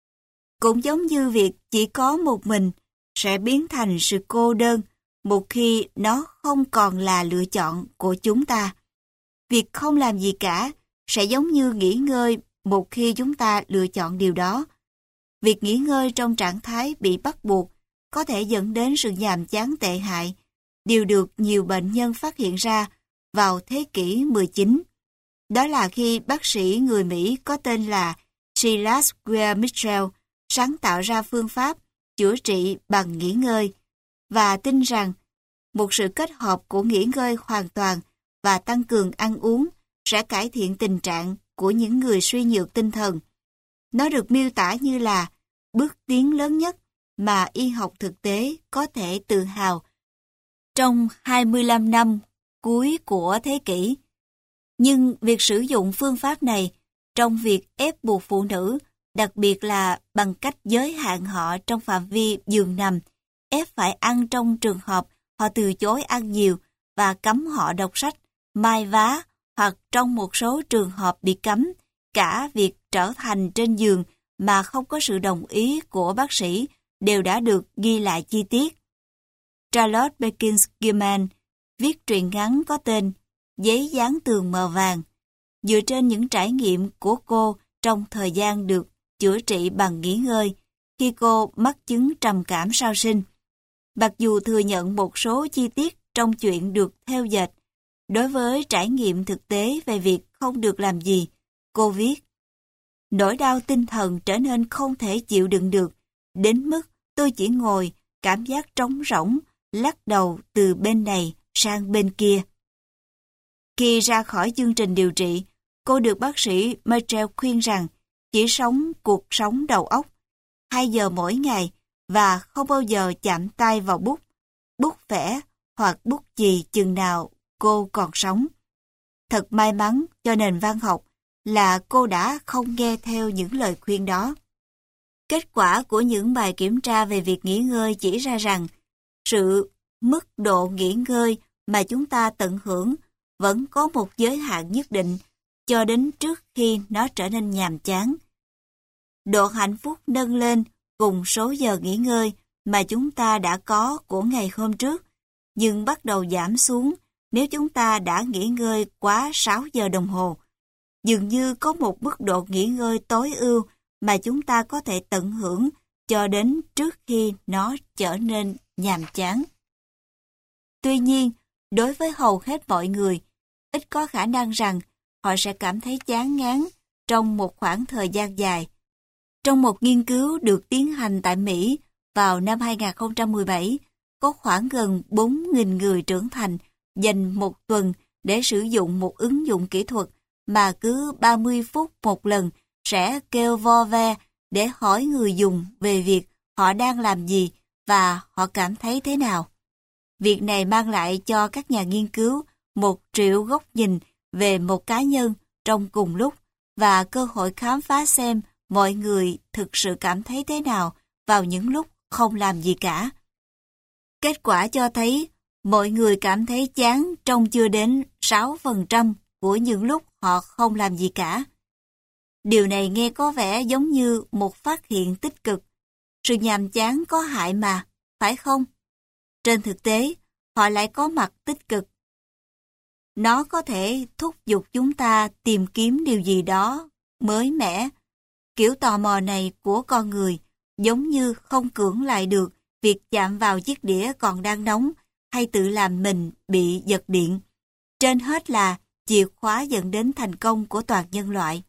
Cũng giống như việc chỉ có một mình sẽ biến thành sự cô đơn một khi nó không còn là lựa chọn của chúng ta. Việc không làm gì cả sẽ giống như nghỉ ngơi một khi chúng ta lựa chọn điều đó. Việc nghỉ ngơi trong trạng thái bị bắt buộc có thể dẫn đến sự nhàm chán tệ hại, điều được nhiều bệnh nhân phát hiện ra vào thế kỷ 19. Đó là khi bác sĩ người Mỹ có tên là Silas Weir Mitchell sáng tạo ra phương pháp chữa trị bằng nghỉ ngơi và tin rằng một sự kết hợp của nghỉ ngơi hoàn toàn và tăng cường ăn uống sẽ cải thiện tình trạng của những người suy nhược tinh thần. Nó được miêu tả như là bước tiến lớn nhất mà y học thực tế có thể tự hào trong 25 năm cuối của thế kỷ. Nhưng việc sử dụng phương pháp này trong việc ép buộc phụ nữ, đặc biệt là bằng cách giới hạn họ trong phạm vi giường nằm, ép phải ăn trong trường hợp họ từ chối ăn nhiều và cấm họ đọc sách, mai vá hoặc trong một số trường hợp bị cấm cả việc trở thành trên giường mà không có sự đồng ý của bác sĩ đều đã được ghi lại chi tiết. Charlotte Perkins Gilman, viết truyện ngắn có tên Giấy dán tường mờ vàng, dựa trên những trải nghiệm của cô trong thời gian được chữa trị bằng nghỉ ngơi khi cô mắc chứng trầm cảm sau sinh. Mặc dù thừa nhận một số chi tiết trong chuyện được theo dệt, đối với trải nghiệm thực tế về việc không được làm gì, cô viết: nỗi đau tinh thần trở nên không thể chịu đựng được, đến mức tôi chỉ ngồi, cảm giác trống rỗng, lắc đầu từ bên này sang bên kia. Khi ra khỏi chương trình điều trị, cô được bác sĩ Michael khuyên rằng chỉ sống cuộc sống đầu óc, 2 giờ mỗi ngày và không bao giờ chạm tay vào bút vẽ hoặc bút chì chừng nào cô còn sống. Thật may mắn cho nền văn học là cô đã không nghe theo những lời khuyên đó. Kết quả của những bài kiểm tra về việc nghỉ ngơi chỉ ra rằng sự mức độ nghỉ ngơi mà chúng ta tận hưởng vẫn có một giới hạn nhất định cho đến trước khi nó trở nên nhàm chán. Độ hạnh phúc nâng lên cùng số giờ nghỉ ngơi mà chúng ta đã có của ngày hôm trước, nhưng bắt đầu giảm xuống nếu chúng ta đã nghỉ ngơi quá 6 giờ đồng hồ. Dường như có một mức độ nghỉ ngơi tối ưu mà chúng ta có thể tận hưởng cho đến trước khi nó trở nên nhàm chán. Tuy nhiên, đối với hầu hết mọi người, ít có khả năng rằng họ sẽ cảm thấy chán ngán trong một khoảng thời gian dài. Trong một nghiên cứu được tiến hành tại Mỹ vào năm 2017, có khoảng gần 4.000 người trưởng thành dành một tuần để sử dụng một ứng dụng kỹ thuật mà cứ 30 phút một lần sẽ kêu vo ve để hỏi người dùng về việc họ đang làm gì và họ cảm thấy thế nào. Việc này mang lại cho các nhà nghiên cứu 1 triệu góc nhìn về một cá nhân trong cùng lúc và cơ hội khám phá xem mọi người thực sự cảm thấy thế nào vào những lúc không làm gì cả. Kết quả cho thấy mọi người cảm thấy chán trong chưa đến 6% của những lúc họ không làm gì cả. Điều này nghe có vẻ giống như một phát hiện tích cực. Sự nhàm chán có hại mà, phải không? Trên thực tế, họ lại có mặt tích cực. Nó có thể thúc giục chúng ta tìm kiếm điều gì đó mới mẻ. Kiểu tò mò này của con người giống như không cưỡng lại được việc chạm vào chiếc đĩa còn đang nóng hay tự làm mình bị giật điện. Trên hết là chìa khóa dẫn đến thành công của toàn nhân loại.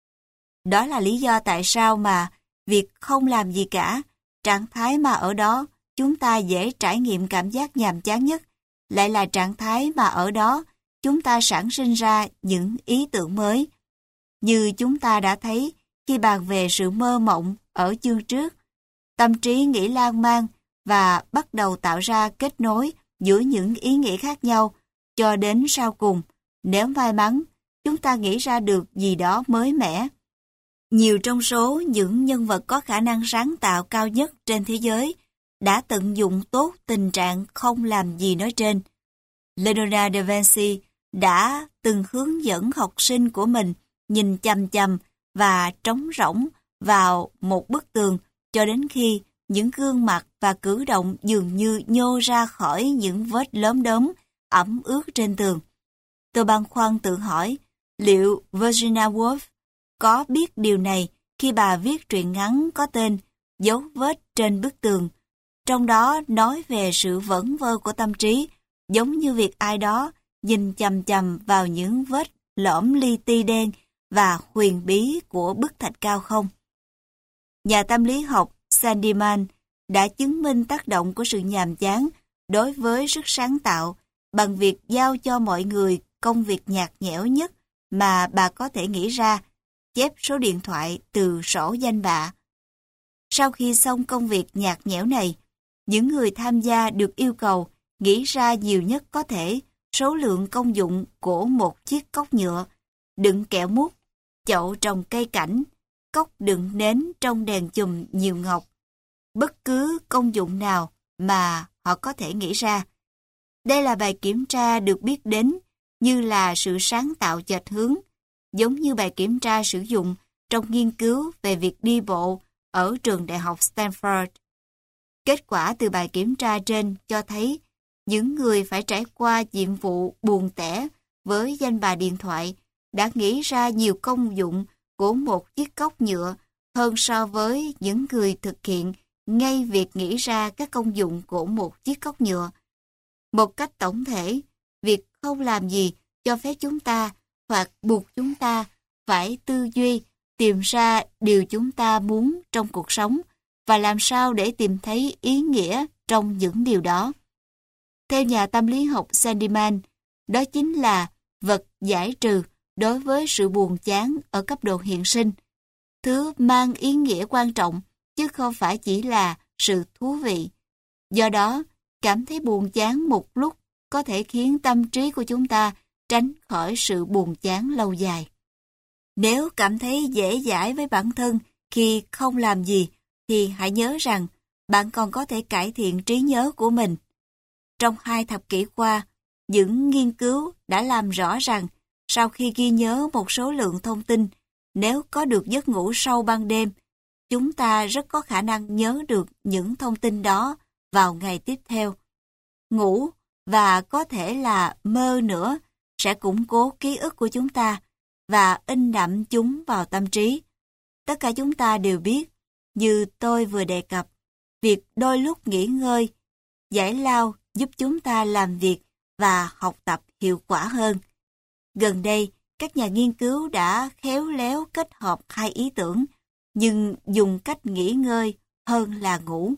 Đó là lý do tại sao mà việc không làm gì cả, trạng thái mà ở đó chúng ta dễ trải nghiệm cảm giác nhàm chán nhất, lại là trạng thái mà ở đó chúng ta sản sinh ra những ý tưởng mới. Như chúng ta đã thấy khi bàn về sự mơ mộng ở chương trước, tâm trí nghĩ lan man và bắt đầu tạo ra kết nối giữa những ý nghĩ khác nhau, cho đến sau cùng, nếu may mắn, chúng ta nghĩ ra được gì đó mới mẻ. Nhiều trong số những nhân vật có khả năng sáng tạo cao nhất trên thế giới đã tận dụng tốt tình trạng không làm gì nói trên. Leonardo da Vinci đã từng hướng dẫn học sinh của mình nhìn chằm chằm và trống rỗng vào một bức tường cho đến khi những gương mặt và cử động dường như nhô ra khỏi những vết lốm đốm ẩm ướt trên tường. Tôi băn khoăn tự hỏi liệu Virginia Woolf có biết điều này khi bà viết truyện ngắn có tên Dấu vết trên bức tường, trong đó nói về sự vẩn vơ của tâm trí, giống như việc ai đó nhìn chằm chằm vào những vết lõm li ti đen và huyền bí của bức thạch cao không? Nhà tâm lý học Sandeman đã chứng minh tác động của sự nhàm chán đối với sức sáng tạo bằng việc giao cho mọi người công việc nhạt nhẽo nhất mà bà có thể nghĩ ra, chép số điện thoại từ sổ danh bạ. Sau khi xong công việc nhạt nhẽo này, những người tham gia được yêu cầu nghĩ ra nhiều nhất có thể số lượng công dụng của một chiếc cốc nhựa, đựng kẹo mút, chậu trồng cây cảnh, cốc đựng nến trong đèn chùm nhiều ngọc. Bất cứ công dụng nào mà họ có thể nghĩ ra. Đây là bài kiểm tra được biết đến như là sự sáng tạo chệch hướng, giống như bài kiểm tra sử dụng trong nghiên cứu về việc đi bộ ở trường đại học Stanford. Kết quả từ bài kiểm tra trên cho thấy những người phải trải qua nhiệm vụ buồn tẻ với danh bạ điện thoại đã nghĩ ra nhiều công dụng của một chiếc cốc nhựa hơn so với những người thực hiện ngay việc nghĩ ra các công dụng của một chiếc cốc nhựa. Một cách tổng thể, việc không làm gì cho phép chúng ta hoặc buộc chúng ta phải tư duy, tìm ra điều chúng ta muốn trong cuộc sống và làm sao để tìm thấy ý nghĩa trong những điều đó. Theo nhà tâm lý học Sandman, đó chính là vật giải trừ đối với sự buồn chán ở cấp độ hiện sinh, thứ mang ý nghĩa quan trọng chứ không phải chỉ là sự thú vị. Do đó, cảm thấy buồn chán một lúc có thể khiến tâm trí của chúng ta tránh khỏi sự buồn chán lâu dài. Nếu cảm thấy dễ dãi với bản thân khi không làm gì, thì hãy nhớ rằng bạn còn có thể cải thiện trí nhớ của mình. Trong 2 thập kỷ qua, những nghiên cứu đã làm rõ rằng sau khi ghi nhớ một số lượng thông tin, nếu có được giấc ngủ sâu ban đêm, chúng ta rất có khả năng nhớ được những thông tin đó vào ngày tiếp theo. Ngủ và có thể là mơ nữa sẽ củng cố ký ức của chúng ta và in đậm chúng vào tâm trí. Tất cả chúng ta đều biết, như tôi vừa đề cập, việc đôi lúc nghỉ ngơi, giải lao giúp chúng ta làm việc và học tập hiệu quả hơn. Gần đây, các nhà nghiên cứu đã khéo léo kết hợp 2 ý tưởng, nhưng dùng cách nghỉ ngơi hơn là ngủ.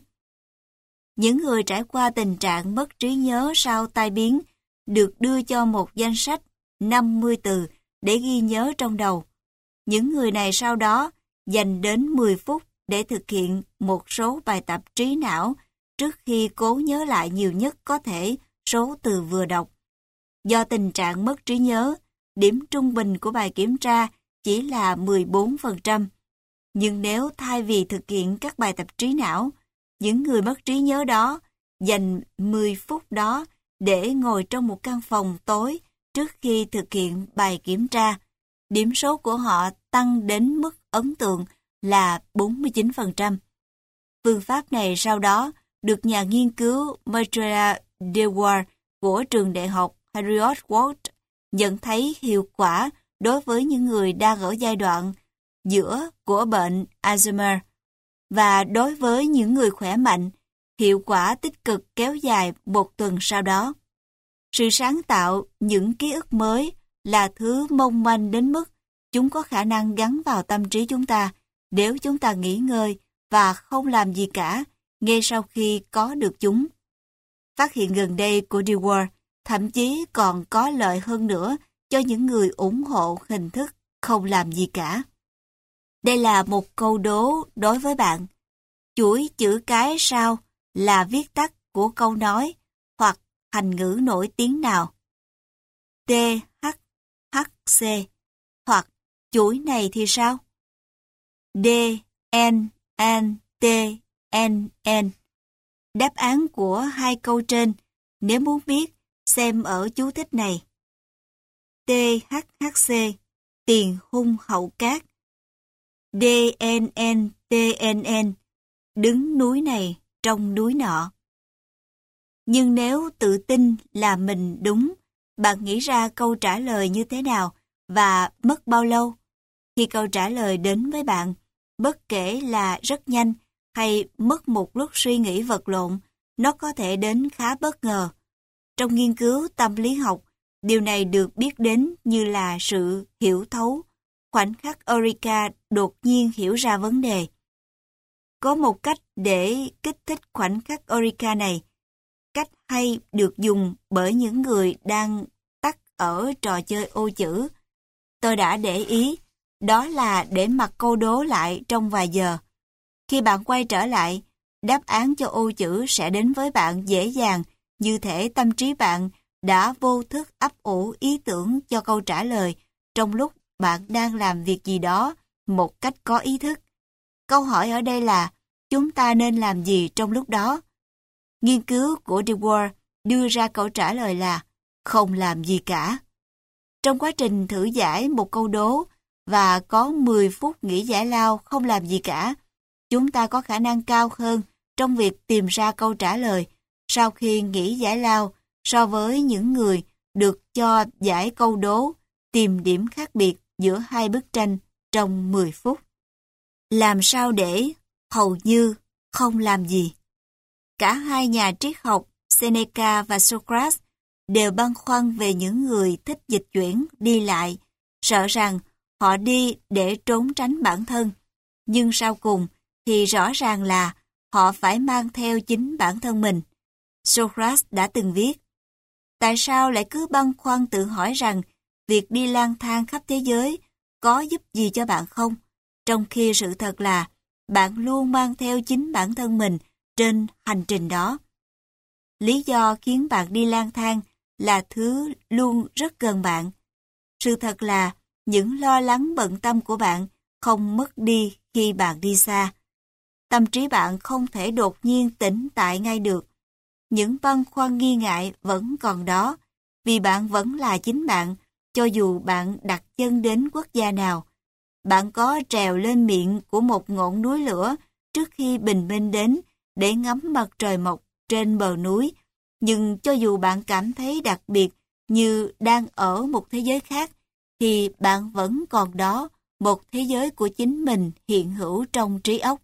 Những người trải qua tình trạng mất trí nhớ sau tai biến được đưa cho một danh sách 50 từ để ghi nhớ trong đầu. Những người này sau đó dành đến 10 phút để thực hiện một số bài tập trí não trước khi cố nhớ lại nhiều nhất có thể số từ vừa đọc. Do tình trạng mất trí nhớ, điểm trung bình của bài kiểm tra chỉ là 14%. Nhưng nếu thay vì thực hiện các bài tập trí não, những người mất trí nhớ đó dành 10 phút đó để ngồi trong một căn phòng tối trước khi thực hiện bài kiểm tra, điểm số của họ tăng đến mức ấn tượng là 49%. Phương pháp này sau đó được nhà nghiên cứu Marjorie Dewar của trường đại học Heriot-Watt nhận thấy hiệu quả đối với những người đang ở giai đoạn giữa của bệnh Alzheimer, và đối với những người khỏe mạnh, hiệu quả tích cực kéo dài 1 tuần sau đó. Sự sáng tạo những ký ức mới là thứ mong manh đến mức chúng có khả năng gắn vào tâm trí chúng ta nếu chúng ta nghỉ ngơi và không làm gì cả ngay sau khi có được chúng. Phát hiện gần đây của Dewar thậm chí còn có lợi hơn nữa cho những người ủng hộ hình thức không làm gì cả. Đây là một câu đố đối với bạn. Chuỗi chữ cái sau là viết tắt của câu nói hoặc thành ngữ nổi tiếng nào? T, H, H, C. Hoặc chuỗi này thì sao? D, N, N, T, N, N. Đáp án của 2 câu trên, nếu muốn biết, xem ở chú thích này. T, H, H, C. Tiền hung hậu cát. D, N, N, T, N, N. Đứng núi này trong núi nọ. Nhưng nếu tự tin là mình đúng, bạn nghĩ ra câu trả lời như thế nào và mất bao lâu? Khi câu trả lời đến với bạn, bất kể là rất nhanh hay mất một lúc suy nghĩ vật lộn, nó có thể đến khá bất ngờ. Trong nghiên cứu tâm lý học, điều này được biết đến như là sự hiểu thấu. Khoảnh khắc Eureka đột nhiên hiểu ra vấn đề. Có một cách để kích thích khoảnh khắc Eureka này. Cách hay được dùng bởi những người đang tắc ở trò chơi ô chữ. Tôi đã để ý, đó là để mặc câu đố lại trong vài giờ. Khi bạn quay trở lại, đáp án cho ô chữ sẽ đến với bạn dễ dàng, như thể tâm trí bạn đã vô thức ấp ủ ý tưởng cho câu trả lời trong lúc bạn đang làm việc gì đó một cách có ý thức. Câu hỏi ở đây là, chúng ta nên làm gì trong lúc đó? Nghiên cứu của Dewar đưa ra câu trả lời là không làm gì cả. Trong quá trình thử giải một câu đố và có 10 phút nghỉ giải lao không làm gì cả, chúng ta có khả năng cao hơn trong việc tìm ra câu trả lời sau khi nghỉ giải lao so với những người được cho giải câu đố tìm điểm khác biệt giữa hai bức tranh trong 10 phút. Làm sao để hầu như không làm gì? Cả hai nhà triết học Seneca và Socrates đều băn khoăn về những người thích dịch chuyển đi lại, sợ rằng họ đi để trốn tránh bản thân. Nhưng sau cùng thì rõ ràng là họ phải mang theo chính bản thân mình. Socrates đã từng viết, tại sao lại cứ băn khoăn tự hỏi rằng việc đi lang thang khắp thế giới có giúp gì cho bạn không? Trong khi sự thật là bạn luôn mang theo chính bản thân mình trên hành trình đó. Lý do khiến bạn đi lang thang là thứ luôn rất gần bạn. Sự thật là những lo lắng bận tâm của bạn không mất đi khi bạn đi xa. Tâm trí bạn không thể đột nhiên tĩnh tại ngay được. Những băn khoăn nghi ngại vẫn còn đó, vì bạn vẫn là chính bạn, cho dù bạn đặt chân đến quốc gia nào. Bạn có trèo lên miệng của một ngọn núi lửa trước khi bình minh đến để ngắm mặt trời mọc trên bờ núi, nhưng cho dù bạn cảm thấy đặc biệt như đang ở một thế giới khác, thì bạn vẫn còn đó, một thế giới của chính mình hiện hữu trong trí óc.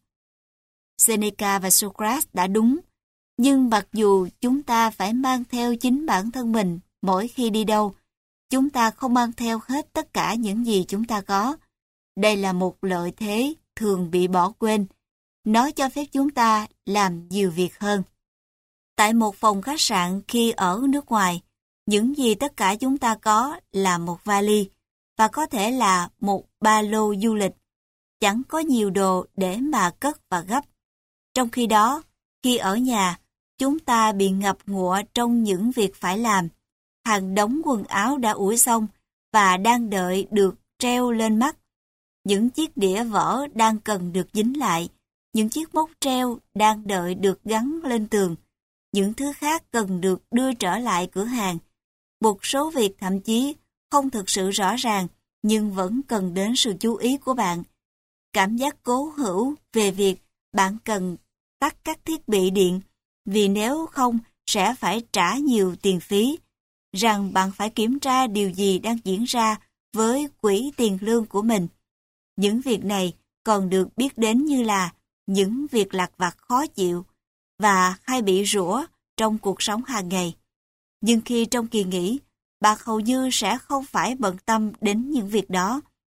Seneca và Socrates đã đúng, nhưng mặc dù chúng ta phải mang theo chính bản thân mình mỗi khi đi đâu, chúng ta không mang theo hết tất cả những gì chúng ta có. Đây là một lợi thế thường bị bỏ quên. Nó cho phép chúng ta làm nhiều việc hơn. Tại một phòng khách sạn khi ở nước ngoài, những gì tất cả chúng ta có là một vali và có thể là một ba lô du lịch. Chẳng có nhiều đồ để mà cất và gấp. Trong khi đó, khi ở nhà, chúng ta bị ngập ngụa trong những việc phải làm. Hàng đống quần áo đã ủi xong và đang đợi được treo lên mắt. Những chiếc đĩa vỡ đang cần được dính lại. Những chiếc móc treo đang đợi được gắn lên tường. Những thứ khác cần được đưa trở lại cửa hàng. Một số việc thậm chí không thực sự rõ ràng nhưng vẫn cần đến sự chú ý của bạn. Cảm giác cố hữu về việc bạn cần tắt các thiết bị điện vì nếu không sẽ phải trả nhiều tiền phí. Rằng bạn phải kiểm tra điều gì đang diễn ra với quỹ tiền lương của mình. Những việc này còn được biết đến như là những việc lặt vặt khó chịu và hay bị rủa trong cuộc sống hàng ngày. Nhưng khi trong kỳ nghỉ, bạn hầu như sẽ không phải bận tâm đến những việc đó.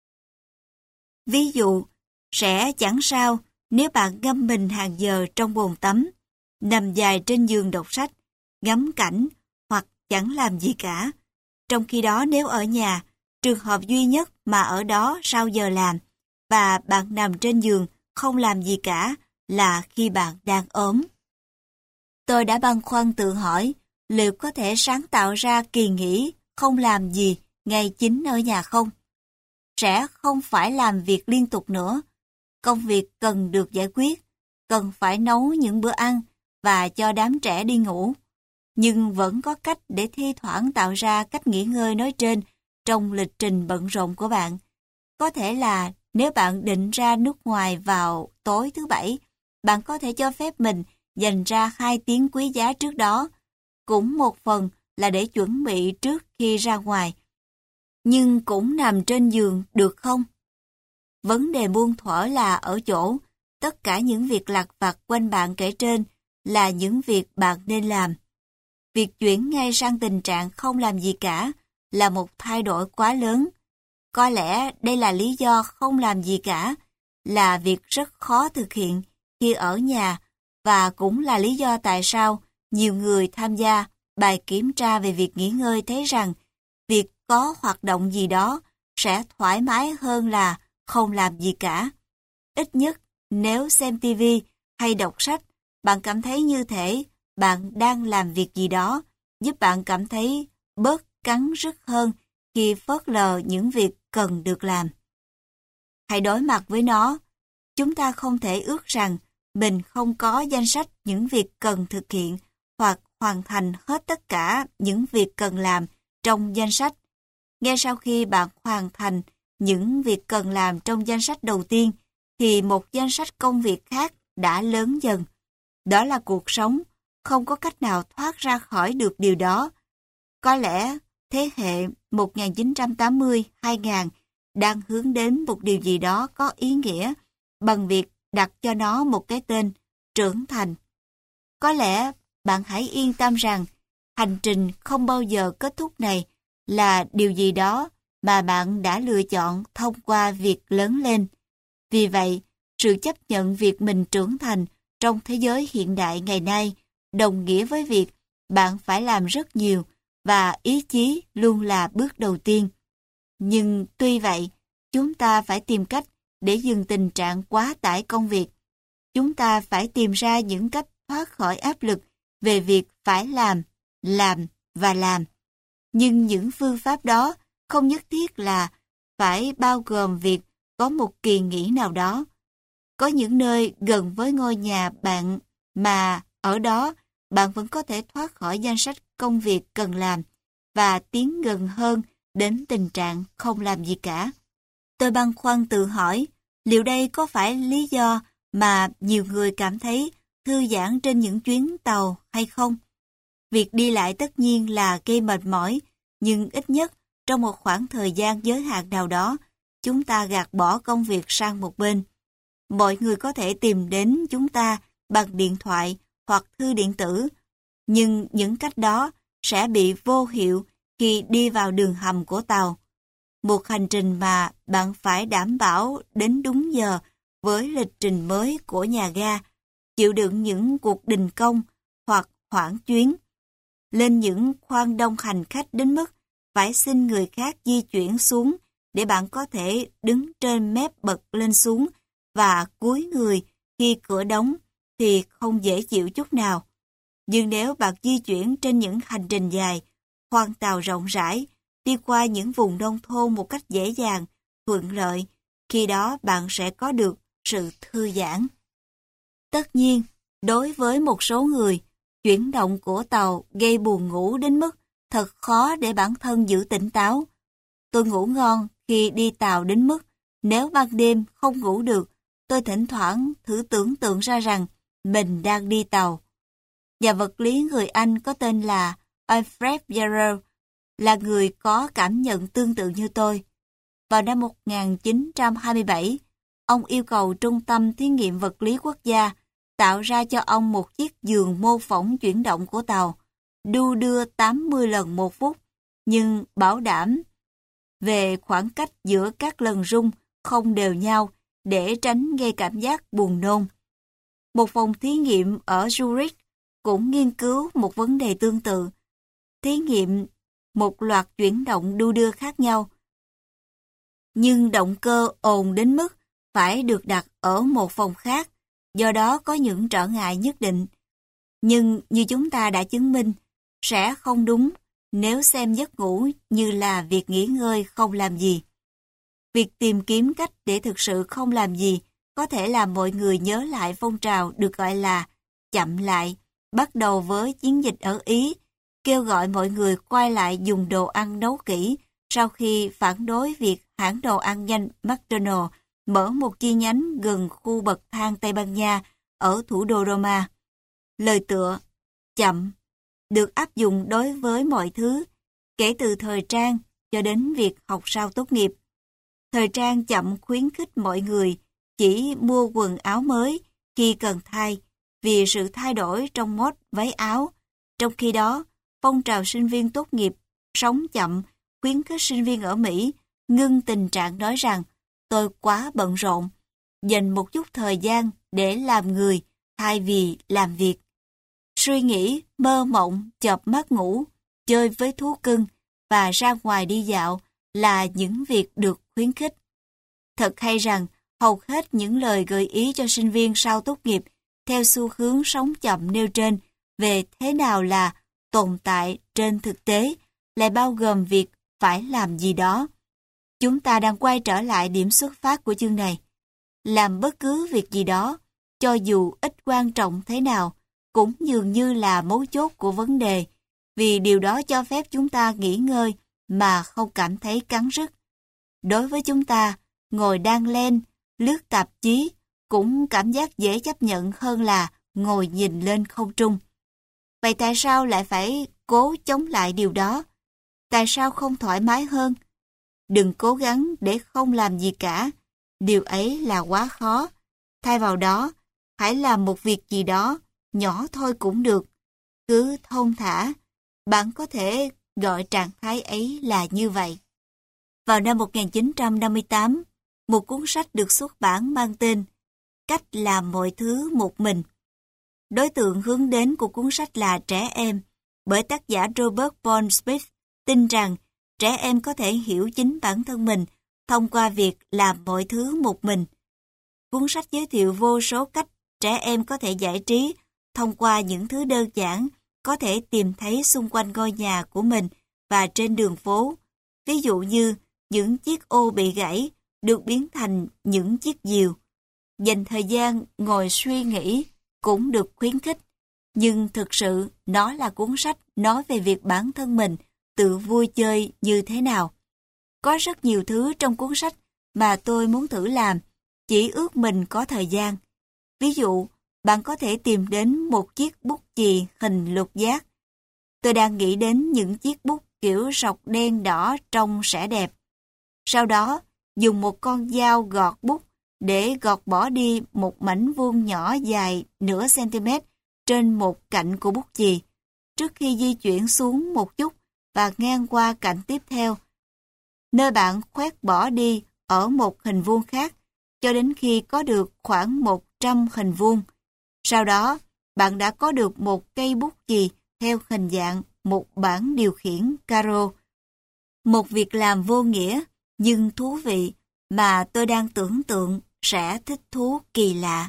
Ví dụ, sẽ chẳng sao nếu bạn ngâm mình hàng giờ trong bồn tắm, nằm dài trên giường đọc sách, ngắm cảnh hoặc chẳng làm gì cả. Trong khi đó nếu ở nhà, trường hợp duy nhất mà ở đó sau giờ làm và bạn nằm trên giường không làm gì cả là khi bạn đang ốm. Tôi đã băn khoăn tự hỏi liệu có thể sáng tạo ra kỳ nghỉ không làm gì ngay chính ở nhà không? Sẽ không phải làm việc liên tục nữa. Công việc cần được giải quyết, cần phải nấu những bữa ăn và cho đám trẻ đi ngủ. Nhưng vẫn có cách để thi thoảng tạo ra cách nghỉ ngơi nói trên trong lịch trình bận rộn của bạn. Có thể là nếu bạn định ra nước ngoài vào tối thứ Bảy, bạn có thể cho phép mình dành ra 2 tiếng quý giá trước đó, cũng một phần là để chuẩn bị trước khi ra ngoài. Nhưng cũng nằm trên giường được không? Vấn đề muôn thuở là ở chỗ, tất cả những việc lặt vặt quanh bạn kể trên là những việc bạn nên làm. Việc chuyển ngay sang tình trạng không làm gì cả là một thay đổi quá lớn. Có lẽ đây là lý do không làm gì cả là việc rất khó thực hiện khi ở nhà và cũng là lý do tại sao nhiều người tham gia bài kiểm tra về việc nghỉ ngơi thấy rằng việc có hoạt động gì đó sẽ thoải mái hơn là không làm gì cả. Ít nhất nếu xem TV hay đọc sách, bạn cảm thấy như thể bạn đang làm việc gì đó, giúp bạn cảm thấy bớt cắn rứt hơn khi phớt lờ những việc cần được làm. Hãy đối mặt với nó. Chúng ta không thể ước rằng mình không có danh sách những việc cần thực hiện hoặc hoàn thành hết tất cả những việc cần làm trong danh sách. Ngay sau khi bạn hoàn thành những việc cần làm trong danh sách đầu tiên, thì một danh sách công việc khác đã lớn dần. Đó là cuộc sống, không có cách nào thoát ra khỏi được điều đó. Có lẽ thế hệ 1980-2000 đang hướng đến một điều gì đó có ý nghĩa bằng việc đặt cho nó một cái tên trưởng thành. Có lẽ bạn hãy yên tâm rằng hành trình không bao giờ kết thúc này là điều gì đó mà bạn đã lựa chọn thông qua việc lớn lên. Vì vậy, sự chấp nhận việc mình trưởng thành trong thế giới hiện đại ngày nay đồng nghĩa với việc bạn phải làm rất nhiều và ý chí luôn là bước đầu tiên. Nhưng tuy vậy, chúng ta phải tìm cách để dừng tình trạng quá tải công việc. Chúng ta phải tìm ra những cách thoát khỏi áp lực về việc phải làm và làm. Nhưng những phương pháp đó không nhất thiết là phải bao gồm việc có một kỳ nghỉ nào đó. Có những nơi gần với ngôi nhà bạn mà ở đó bạn vẫn có thể thoát khỏi danh sách công việc cần làm và tiến gần hơn đến tình trạng không làm gì cả. Tôi băn khoăn tự hỏi, liệu đây có phải lý do mà nhiều người cảm thấy thư giãn trên những chuyến tàu hay không? Việc đi lại tất nhiên là gây mệt mỏi, nhưng ít nhất trong một khoảng thời gian giới hạn nào đó, chúng ta gạt bỏ công việc sang một bên. Mọi người có thể tìm đến chúng ta bằng điện thoại hoặc thư điện tử, nhưng những cách đó sẽ bị vô hiệu khi đi vào đường hầm của tàu. Một hành trình mà bạn phải đảm bảo đến đúng giờ với lịch trình mới của nhà ga, chịu đựng những cuộc đình công hoặc hoãn chuyến, lên những khoang đông hành khách đến mức phải xin người khác di chuyển xuống để bạn có thể đứng trên mép bật lên xuống và cúi người khi cửa đóng thì không dễ chịu chút nào. Nhưng nếu bạn di chuyển trên những hành trình dài, khoang tàu rộng rãi, đi qua những vùng nông thôn một cách dễ dàng, thuận lợi, khi đó bạn sẽ có được sự thư giãn. Tất nhiên, đối với một số người, chuyển động của tàu gây buồn ngủ đến mức thật khó để bản thân giữ tỉnh táo. Tôi ngủ ngon khi đi tàu đến mức nếu ban đêm không ngủ được, tôi thỉnh thoảng thử tưởng tượng ra rằng mình đang đi tàu. Nhà vật lý người Anh có tên là Alfred Yarrow là người có cảm nhận tương tự như tôi. Vào năm 1927, ông yêu cầu Trung tâm Thí nghiệm Vật lý Quốc gia tạo ra cho ông một chiếc giường mô phỏng chuyển động của tàu, đu đưa 80 lần một phút, nhưng bảo đảm về khoảng cách giữa các lần rung không đều nhau để tránh gây cảm giác buồn nôn. Một phòng thí nghiệm ở Zurich cũng nghiên cứu một vấn đề tương tự. Thí nghiệm một loạt chuyển động đu đưa khác nhau, nhưng động cơ ồn đến mức phải được đặt ở một phòng khác, do đó có những trở ngại nhất định. Nhưng như chúng ta đã chứng minh, sẽ không đúng nếu xem giấc ngủ như là việc nghỉ ngơi không làm gì. Việc tìm kiếm cách để thực sự không làm gì có thể làm mọi người nhớ lại phong trào được gọi là chậm lại, bắt đầu với chiến dịch ở Ý, kêu gọi mọi người quay lại dùng đồ ăn nấu kỹ sau khi phản đối việc hãng đồ ăn nhanh McDonald's mở một chi nhánh gần khu bậc thang Tây Ban Nha ở thủ đô Roma. Lời tựa chậm được áp dụng đối với mọi thứ, kể từ thời trang cho đến việc học sau tốt nghiệp. Thời trang chậm khuyến khích mọi người chỉ mua quần áo mới khi cần thay vì sự thay đổi trong mốt váy áo. Trong khi đó, phong trào sinh viên tốt nghiệp sống chậm khuyến khích sinh viên ở Mỹ ngưng tình trạng nói rằng tôi quá bận rộn, dành một chút thời gian để làm người thay vì làm việc. Suy nghĩ, mơ mộng, chợp mắt ngủ, chơi với thú cưng và ra ngoài đi dạo là những việc được khuyến khích. Thật hay rằng hầu hết những lời gợi ý cho sinh viên sau tốt nghiệp theo xu hướng sống chậm nêu trên về thế nào là tồn tại trên thực tế lại bao gồm việc phải làm gì đó. Chúng ta đang quay trở lại điểm xuất phát của chương này. Làm bất cứ việc gì đó, cho dù ít quan trọng thế nào, cũng dường như là mấu chốt của vấn đề, vì điều đó cho phép chúng ta nghỉ ngơi mà không cảm thấy cắn rứt. Đối với chúng ta, ngồi đan len, lướt tạp chí cũng cảm giác dễ chấp nhận hơn là ngồi nhìn lên không trung. Vậy tại sao lại phải cố chống lại điều đó? Tại sao không thoải mái hơn? Đừng cố gắng để không làm gì cả. Điều ấy là quá khó. Thay vào đó, hãy làm một việc gì đó, nhỏ thôi cũng được. Cứ thong thả. Bạn có thể gọi trạng thái ấy là như vậy. Vào năm 1958, một cuốn sách được xuất bản mang tên Cách làm mọi thứ một mình. Đối tượng hướng đến của cuốn sách là trẻ em, bởi tác giả Robert Paul Smith tin rằng trẻ em có thể hiểu chính bản thân mình thông qua việc làm mọi thứ một mình. Cuốn sách giới thiệu vô số cách trẻ em có thể giải trí thông qua những thứ đơn giản có thể tìm thấy xung quanh ngôi nhà của mình và trên đường phố. Ví dụ như những chiếc ô bị gãy được biến thành những chiếc diều. Dành thời gian ngồi suy nghĩ cũng được khuyến khích. Nhưng thực sự nó là cuốn sách nói về việc bản thân mình tự vui chơi như thế nào. Có rất nhiều thứ trong cuốn sách mà tôi muốn thử làm, chỉ ước mình có thời gian. Ví dụ, bạn có thể tìm đến một chiếc bút chì hình lục giác. Tôi đang nghĩ đến những chiếc bút kiểu sọc đen đỏ trông sẽ đẹp. Sau đó, dùng một con dao gọt bút để gọt bỏ đi một mảnh vuông nhỏ dài nửa cm trên một cạnh của bút chì, trước khi di chuyển xuống một chút và ngang qua cạnh tiếp theo, nơi bạn khoét bỏ đi ở một hình vuông khác, cho đến khi có được khoảng 100 hình vuông. Sau đó, bạn đã có được một cây bút chì theo hình dạng một bảng điều khiển caro. Một việc làm vô nghĩa nhưng thú vị mà tôi đang tưởng tượng sẽ thích thú kỳ lạ.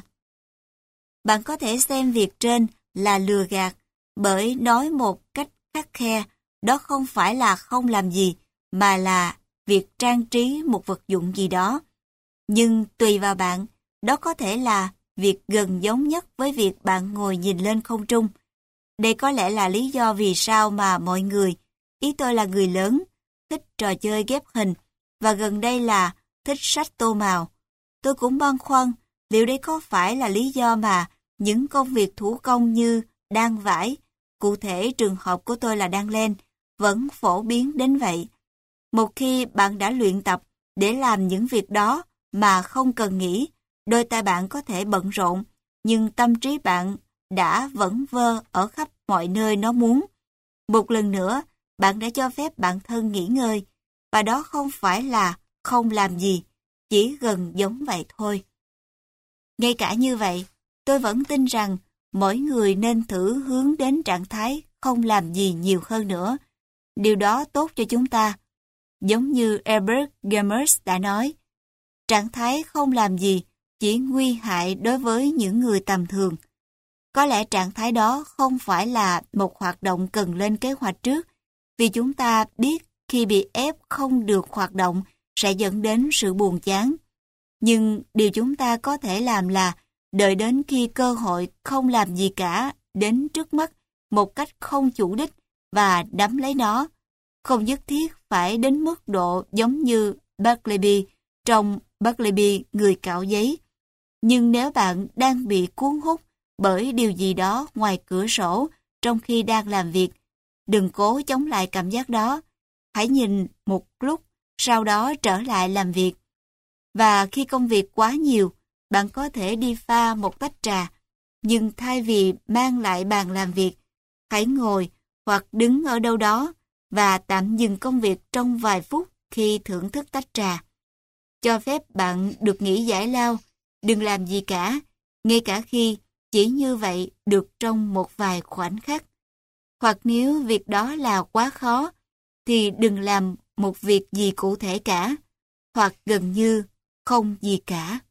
Bạn có thể xem việc trên là lừa gạt bởi nói một cách khắt khe, đó không phải là không làm gì mà là việc trang trí một vật dụng gì đó. Nhưng tùy vào bạn, đó có thể là việc gần giống nhất với việc bạn ngồi nhìn lên không trung. Đây có lẽ là lý do vì sao mà mọi người, ý tôi là người lớn, thích trò chơi ghép hình và gần đây là thích sách tô màu. Tôi cũng băn khoăn liệu đây có phải là lý do mà những công việc thủ công như đan vải, cụ thể trường hợp của tôi là đan len, vẫn phổ biến đến vậy. Một khi bạn đã luyện tập để làm những việc đó mà không cần nghĩ, đôi tay bạn có thể bận rộn, nhưng tâm trí bạn đã vẩn vơ ở khắp mọi nơi nó muốn. Một lần nữa, bạn đã cho phép bản thân nghỉ ngơi, và đó không phải là không làm gì, chỉ gần giống vậy thôi. Ngay cả như vậy, tôi vẫn tin rằng mỗi người nên thử hướng đến trạng thái không làm gì nhiều hơn nữa. Điều đó tốt cho chúng ta. Giống như Albert Camus đã nói, trạng thái không làm gì chỉ nguy hại đối với những người tầm thường. Có lẽ trạng thái đó không phải là một hoạt động cần lên kế hoạch trước, vì chúng ta biết khi bị ép không được hoạt động sẽ dẫn đến sự buồn chán. Nhưng điều chúng ta có thể làm là đợi đến khi cơ hội không làm gì cả đến trước mắt một cách không chủ đích và nắm lấy nó. Không nhất thiết phải đến mức độ giống như Bartleby trong Bartleby người cạo giấy. Nhưng nếu bạn đang bị cuốn hút bởi điều gì đó ngoài cửa sổ trong khi đang làm việc, đừng cố chống lại cảm giác đó. Hãy nhìn một lúc, sau đó trở lại làm việc. Và khi công việc quá nhiều, bạn có thể đi pha một tách trà. Nhưng thay vì mang lại bàn làm việc, hãy ngồi hoặc đứng ở đâu đó và tạm dừng công việc trong vài phút khi thưởng thức tách trà. Cho phép bạn được nghỉ giải lao, đừng làm gì cả, ngay cả khi chỉ như vậy được trong một vài khoảnh khắc. Hoặc nếu việc đó là quá khó, thì đừng làm một việc gì cụ thể cả, hoặc gần như không gì cả.